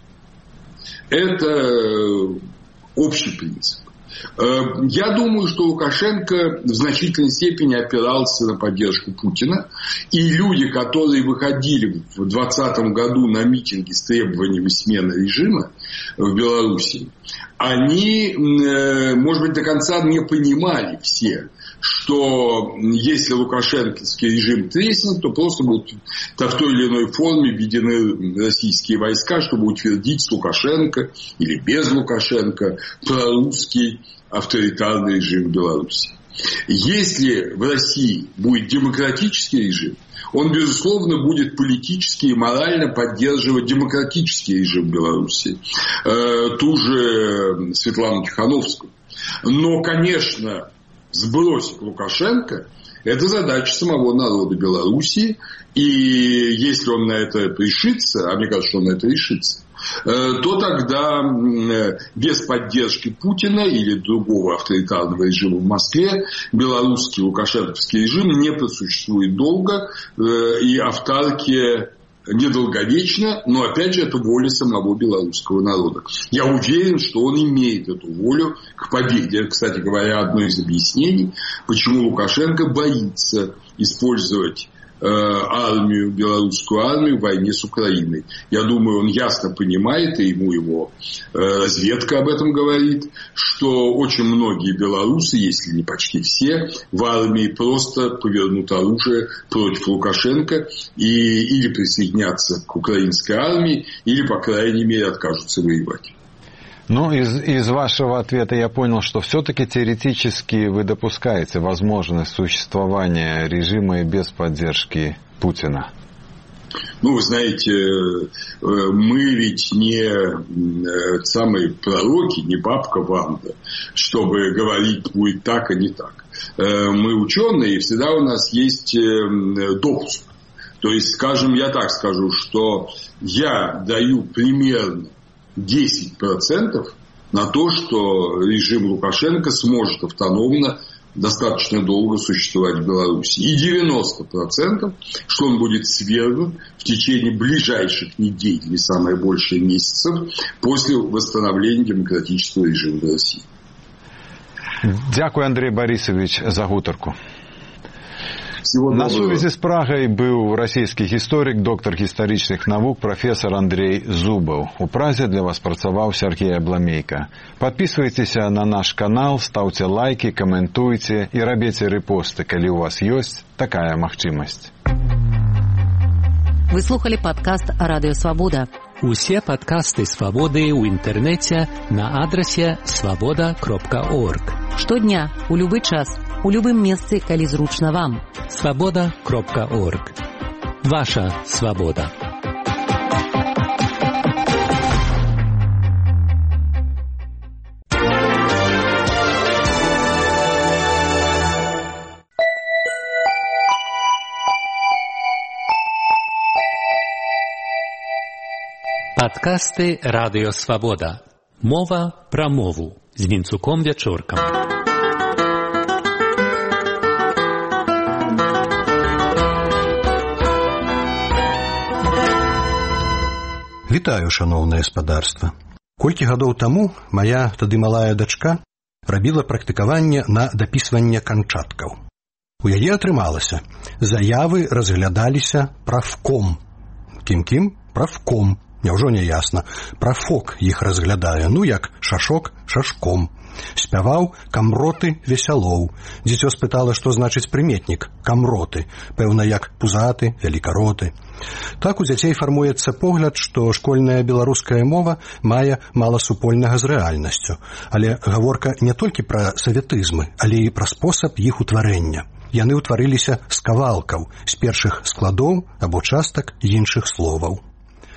Это общий принцип. Я думаю, что Лукашенко в значительной степени опирался на поддержку Путина. И люди, которые выходили в 2020 году на митинги с требованиями смены режима в Беларуси, они, может быть, до конца не понимали все, что если лукашенковский режим треснет, то просто будут в той или иной форме введены российские войска, чтобы утвердить с Лукашенко или без Лукашенко прорусский авторитарный режим в Беларуси. Если в России будет демократический режим, он, безусловно, будет политически и морально поддерживать демократический режим в Беларуси. Ту же Светлану Тихановскую. Но, конечно, сбросить Лукашенко – это задача самого народа Беларуси. И если он на это решится, а мне кажется, что он на это решится, то тогда без поддержки Путина или другого авторитарного режима в Москве белорусский лукашенковский режим не просуществует долго, и автаркия недолговечна, но опять же это воля самого белорусского народа. Я уверен, что он имеет эту волю к победе. Кстати говоря, одно из объяснений, почему Лукашенко боится использовать армию, белорусскую армию в войне с Украиной. Я думаю, он ясно понимает, и ему его разведка об этом говорит, что очень многие белорусы, если не почти все, в армии просто повернут оружие против Лукашенко или присоединятся к украинской армии, или, по крайней мере, откажутся воевать. Ну, из вашего ответа я понял, что все-таки теоретически вы допускаете возможность существования режима и без поддержки Путина. Ну, вы знаете, мы ведь не самые пророки, не бабка Ванда, чтобы говорить будет так, а не так. Мы ученые, и всегда у нас есть допуск. То есть, скажем, я так скажу, что я даю примерно 10% на то, что режим Лукашенко сможет автономно достаточно долго существовать в Беларуси. И 90%, что он будет свергнут в течение ближайших недель, или самое большее месяцев, после восстановления демократического режима в России. Дякую, Андрей Борисович, за гутарку. На сувязі з Прагай быў расійскі гісторык, доктар гістарычных навук, прафесор Андрей Зубаў. У Празе для вас працаваў Сергей Абламейка. Подписывайтеся на наш канал, ставьте лайки, комментуйте и робите репосты, калі у вас есть такая магчымасць. Вы слухали падкаст «Радыё Свабода». Усе падкасты «Свабоды» ў інтэрнэце на адрасе свабода.орг. Штодня, у любы час, у любым месцы, калі зручна вам. свабода.орг. Ваша свабода. Падкасты «Радыё Свабода». Мова пра мову з Вінцуком Вячоркам. Вітаю, шаноўнае спадарства. Колькі гадоў таму мая тады малая дачка рабіла практыкаванне на дапісванне канчаткаў. У яе атрымалася. Заявы разглядаліся правком. Кім-кім? Правком. Няўжо не ясна. Прафок іх разглядае, ну як шашок шашком. Спяваў камроты весялоў. Дзіцё спытала, што значыць прыметнік камроты, пэўна як пузаты, вялікароты. Так у дзяцей фармуецца погляд, што школьная беларуская мова мае мала супольнага з рэальнасцю. Але гаворка не толькі пра саветызмы, але і пра спосаб іх утварэння. Яны ўтварыліся з кавалкаў, з першых складоў або частак іншых словаў.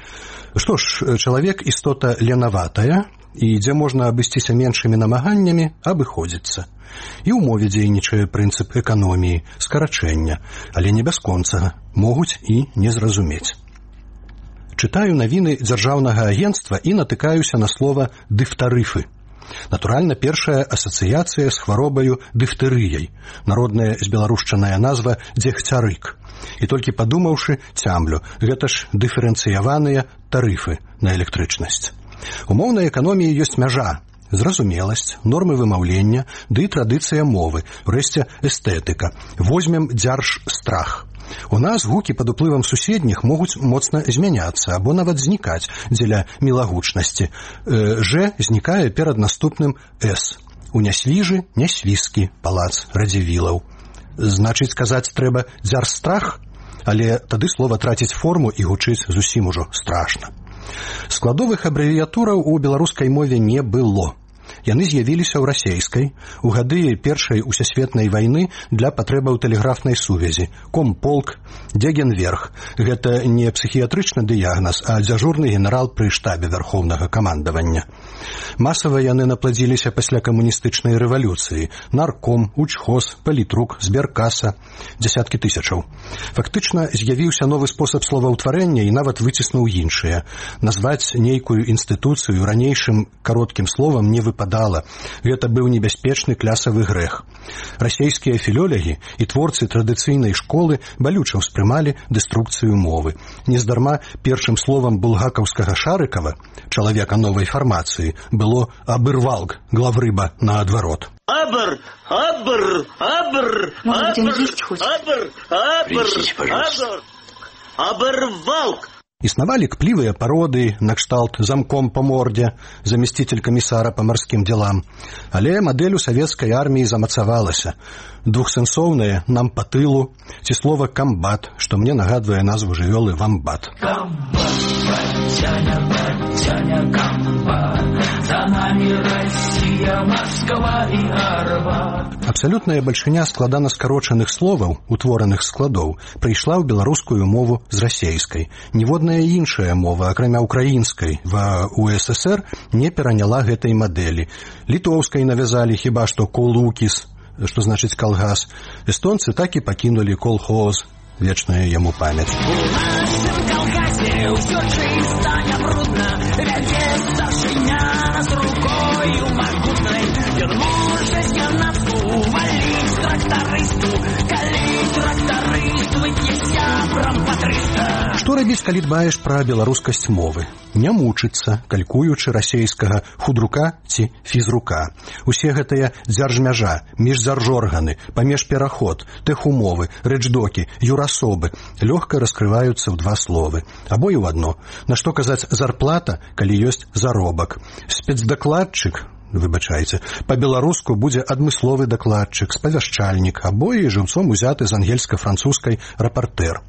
Што ж, чалавек істота ленаватая, і дзе можна абысціся меншымі намаганнямі, абыходзіцца. І ў мове дзейнічае прынцып эканоміі, скарачэння, але не бясконцага, могуць і не зразумець. Чытаю навіны дзяржаўнага агенцтва і натыкаюся на слова «дыфтарыфы». Натуральна, першая асацыяцыя з хваробаю дыфтэрыяй, народная збеларушчаная назва дзегцярык. І толькі падумаўшы, цямлю, гэта ж дыферэнцыяваныя тарыфы на электрычнасць. У моўнай эканоміі ёсць мяжа, зразумеласць, нормы вымаўлення, ды і традыцыя мовы, урэшце эстэтыка. Возьмем дзяржстрах. У нас гукі пад уплывам суседніх могуць моцна змяняцца або нават знікаць дзеля мілагучнасці. Ж знікае перад наступным С. У нясліжы няслізкі палац радзівілаў. Значыць, казаць трэба дзяржстрах, але тады слова траціць форму і гучыць зусім ужо страшна. Складовых абрэвіятураў у беларускай мове не было. Яны з'явіліся ў расейскай у гады Першай усесветнай вайны для патрэбаў тэлеграфнай сувязі. Комполк, Дегенверх. Гэта не псіхіятрычны дыягназ, а дзяжурны генерал пры штабе вярхоўнага камандавання. Масава яны напладзіліся пасля камуністычнай рэвалюцыі. Нарком, учхоз, палітрук, зберкаса. Дзясяткі тысячаў. Фактычна з'явіўся новы спосаб словаўтварэння і нават выціснуў іншыя. Назваць нейкую інстытуцыю ранейшым кароткім словам не выпадала. Гэта быў небяспечны клясавы грэх. Расейскія філолягі і творцы традыцыйнай школы балюча ўспрымалі дэструкцыю мовы. Нездарма першым словам булгакаўскага Шарыкава, чалавека новай фармацыі, было «абырвалг», главрыба наадварот. Абр, абр, абр, абр, абр, абырвалг. Існавалі кплівыя пароды, накшталт замком па мордзе, заместитель камісара па марскім дзелам. Але мадэль у савецкай арміі замацавалася. Двухсэнсоўнае «нам па тылу» ці слова «камбат», што мне нагадвае назву жывёлы «вамбат». Камбат, батяня, камбат, за нами Россия, Москва и Арбат. Абсалютная бальшыня складана скарочаных словаў, утвораных складоў, прыйшла ў беларускую мову з расейскай. Ніводная іншая мова, акрамя украінскай, ва УССР не пераняла гэтай мадэлі. Літоўскай навязалі хіба што колукіс, што значыць калгас. Эстонцы так і пакінулі колхоз, вечная яму памяць. У нашым калгасе ўсё чыста, не брудна, вядзе старшыня з рукою магутнай. Ён можа з'янацку валіць трактарысту, калі трактарыст выйдзе сябрам па 300. Што рабіць, калі дбаеш пра беларускасць мовы? Не мучыцца, калькуючы расейскага худрука ці фізрука. Усе гэтыя дзяржмяжа, міждзяржорганы, памежпераход, тэхумовы, рэчдокі, юрасобы лёгка раскрываюцца ў два словы. Або і ў адно. На што казаць зарплата, калі ёсць заробак? Спецдакладчык, выбачайце, па-беларуску будзе адмысловы дакладчык, спавяшчальнік, або і жыўцом узяты з ангельска-французскай рапартэр.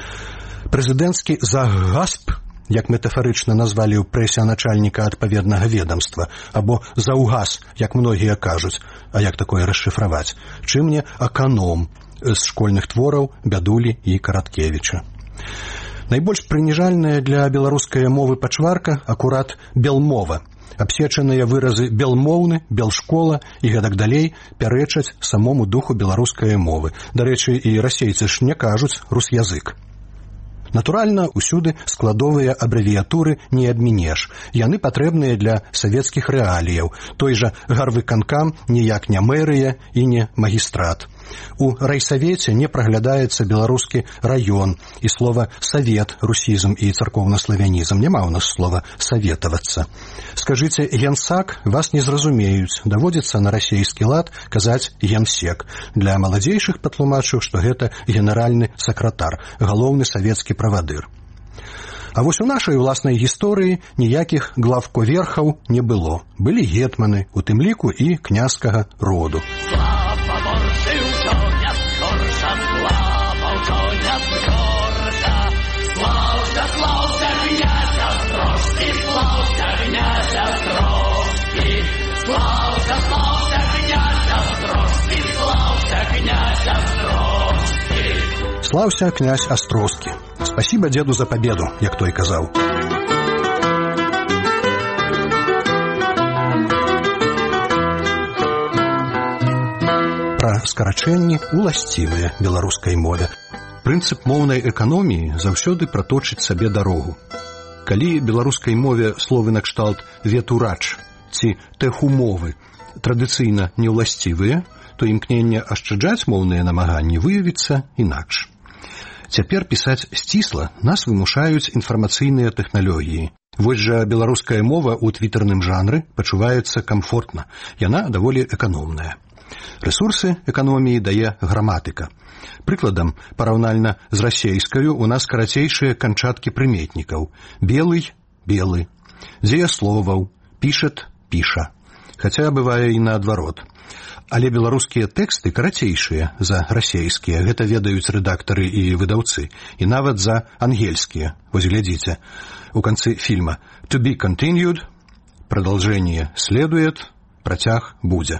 Прэзідэнцкі загасп, як метафарычна назвалі ў прэсе начальніка адпаведнага ведамства, або заўгас, як многія кажуць, а як такое расшыфраваць? Чым не аканом з школьных твораў Бядулі і Караткевіча. Найбольш прыніжальная для беларускай мовы пачварка акурат белмова. Абсечаныя выразы белмоўны, белшкола і гэтак далей пярэчаць самому духу беларускай мовы. Дарэчы, і расейцы ж не кажуць русязык. Натуральна, усюды складовыя абрэвіятуры не адмінеш. Яны патрэбныя для савецкіх рэаліяў. Той жа гарвыканкам ніяк не мэрыя і не магістрат. У райсавеце не праглядаецца беларускі раён, і слова «савет» русізм і царкоўна-славянізм. Няма ў нас слова «саветавацца». Скажыце «генсак», вас не зразумеюць. Даводзіцца на расейскі лад казаць «генсек». Для маладзейшых патлумачу, што гэта генеральны сакратар, галоўны савецкі правадыр. А вось у нашай уласнай гісторыі ніякіх главковерхаў не было. Былі гетманы, у тым ліку і княскага роду. Слаўся князь Астроскі. Спасибо деду за победу, як той казаў. скарачэнні уласцівыя беларускай мове. Прынцып моўнай эканоміі заўсёды праточыць сабе дарогу. Калі беларускай мове словы накшталт ветурач ці тэхумовы традыцыйна неўласцівыя, то імкненне ашчаджаць моўныя намаганні выявіцца інакш. Цяпер пісаць сцісла нас вымушаюць інфармацыйныя тэхналогіі. Вось жа беларуская мова ў твітарным жанры пачуваецца камфортна, яна даволі эканомная. Рэсурсы эканоміі дае граматыка. Прыкладам, параўнальна з расейскаю у нас карацейшыя канчаткі прыметнікаў. Белый – белы, дзеясловаў, пішат – піша. Хаця бывае і наадварот. Але беларускія тэксты карацейшыя за расейскія, гэта ведаюць рэдактары і выдаўцы, і нават за ангельскія. Вось глядзіце, у канцы фільма «To be continued», продолжение следует, працяг будзе.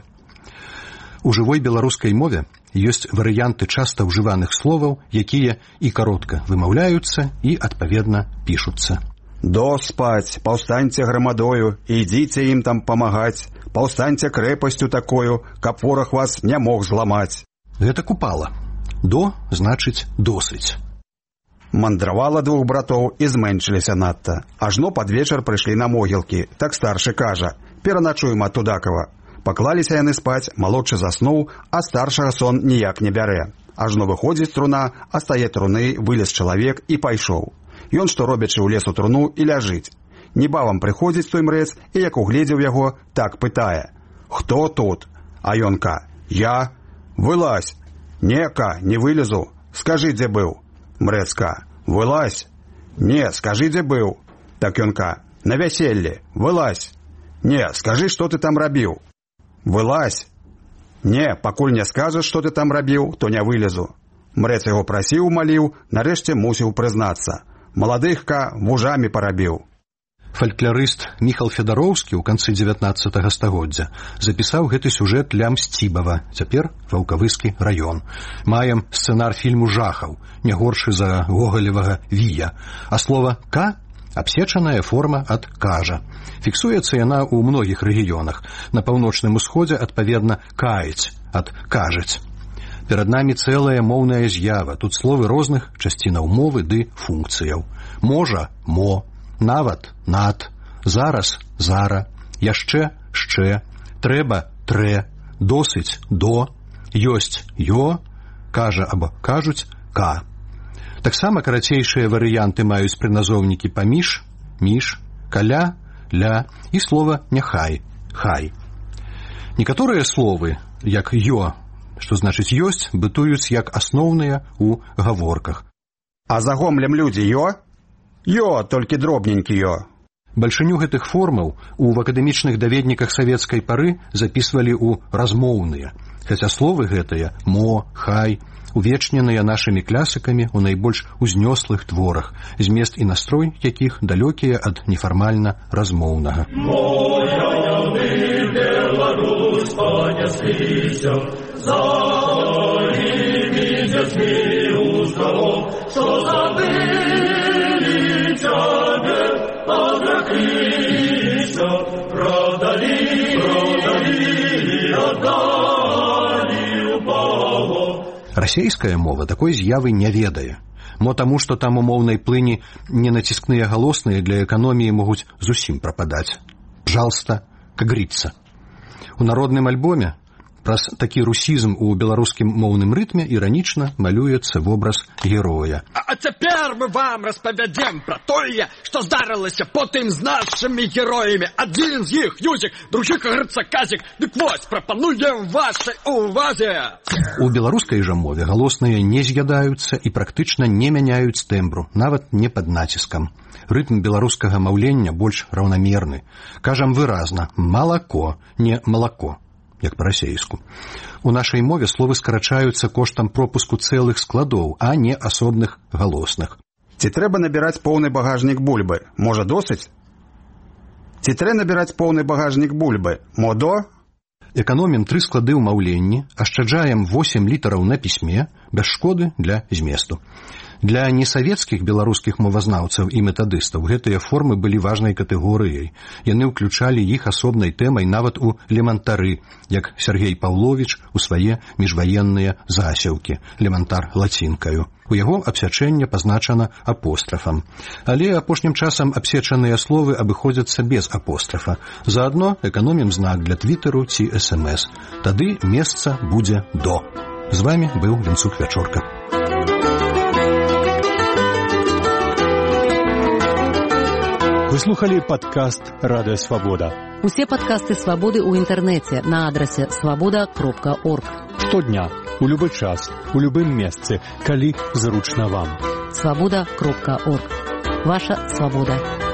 У жывой беларускай мове ёсць варыянты часта ўжываных словаў, якія і каротка вымаўляюцца і, адпаведна, пішуцца. «До спаць, паўстаньце грамадою, ідзіце ім там памагаць, паўстаньце крэпасцю такою, каб вораг вас не мог зламаць». Гэта купала. «До» значыць «досыць». Мандравала двух братоў і зменшыліся надта. Ажно пад вечар прыйшлі на могілкі. Так старшы кажа: «Пераначуем ад Тудакава». Паклаліся яны спаць, малодшы заснуў, а старшага сон ніяк не бярэ. Ажно выходзіць труна, а стае труны, вылез чалавек і пайшоў. Ён, што робячы ў лесу труну, і ляжыць. Небавам прыходзіць той мрэц, і як угледзеў яго, так пытае: «Хто тут?» А ён ка: «Я». «Вылазь». «Не, ка, не вылезу». «Скажы, дзе быў». Мрэц ка: «Вылазь». «Не, скажы, дзе быў». Так ён ка: «На вяселлі». «Вылазь». «Не, скажы, што ты там рабіў». «Вылазь». «Не, пакуль не скажаш, што ты там рабіў, то не вылезу». Мрэц яго прасіў, маліў, нарэшце мусіў прызнацца: «Маладых, ка, вужамі парабіў». Фальклорыст Міхал Федароўскі ў канцы 19 стагоддзя запісаў гэты сюжэт для Мсцібава, цяпер Ваўкавыскі раён. Маем сцэнар фільму жахаў, не горшы за гогалевага Вія, а слова «ка» – абсечаная форма ад «кажа». Фіксуецца яна ў многіх рэгіёнах. На паўночным усходзе, адпаведна, «каіць» ад «кажаць». Перад намі цэлая моўная з'ява, тут словы розных часцінаў мовы ды функцыяў. Можа – мо, нават – над, зараз – зара, яшчэ – шчэ, трэба – трэ, досыць – до, ёсць – ё, кажа або кажуць – ка. Таксама карацейшыя варыянты маюць прыназоўнікі паміж, між, каля, ля і слова няхай, хай. Некаторыя словы, як ё, што значыць ёсць, бытуюць як асноўныя ў гаворках. А загомлем людзі ё? Ё, толькі дробненькі ё. Бальшыню гэтых формаў у акадэмічных даведніках савецкай пары запісвалі ў размоўныя, хаця словы гэтыя мо, хай увечненыя нашымі класікамі ў найбольш узнёслых творах, змест і настрой якіх далёкія ад нефармальна размоўнага. Моя Беларусь, панясліся, за імі дзяцьмі уздров, што забылі цябе, адракліся, продалі, аддалі ў Бога. Расейская мова такой з'явы не ведае. Мо таму, што там у моўнай плыні ненаціскныя галосныя для эканоміі могуць зусім прападаць. Пожалуйста, как говорится. У народным альбоме праз такі русізм у беларускім моўным рытме іранічна малюецца вобраз героя. А цяпер мы вам распавядзем пра тое, што здарылася потым з нашымі героямі. Адзін з іх Юзік, другі, кажется, Казік. Дык вось, прапануем вашай увазе. У беларускай жа мове галосныя не з'ядаюцца і практычна не мяняюць тэмбру, нават не пад націскам. Рытм беларускага маўлення больш раўнамерны. Кажам выразна «малако», не «малако», як па-расейску. У нашай мове словы скарачаюцца коштам пропуску цэлых складоў, а не асобных галосных. Ці трэба набіраць поўны багажнік бульбы? Можа, досыць? Ці трэба набіраць поўны багажнік бульбы? Модо? Эканомім 3 склады ў маўленні, ашчаджаем 8 літараў на пісьме, без шкоды для зместу. Для несавецкіх беларускіх мовазнаўцаў і метадыстаў гэтыя формы былі важнай катэгорыяй. Яны ўключалі іх асобнай тэмай нават у лемантары, як Сергей Паўловіч у свае міжваенныя засеўкі, лемантар лацінкаю. У яго абсячэнне пазначана апострафам. Але апошнім часам абсечаныя словы абыходзяцца без апострафа. Заадно эканомім знак для твіттеру ці смс. Тады месца будзе до. З вами быў Вінцук Вячорка. Вы слухали падкаст «Радыё Свабода». Усе падкасты «Свабоды» ў інтэрнэце на адрасе свабода.орг. Штодня, у любы час, у любым месцы, калі зручна вам. Свабода.орг. Ваша свабода.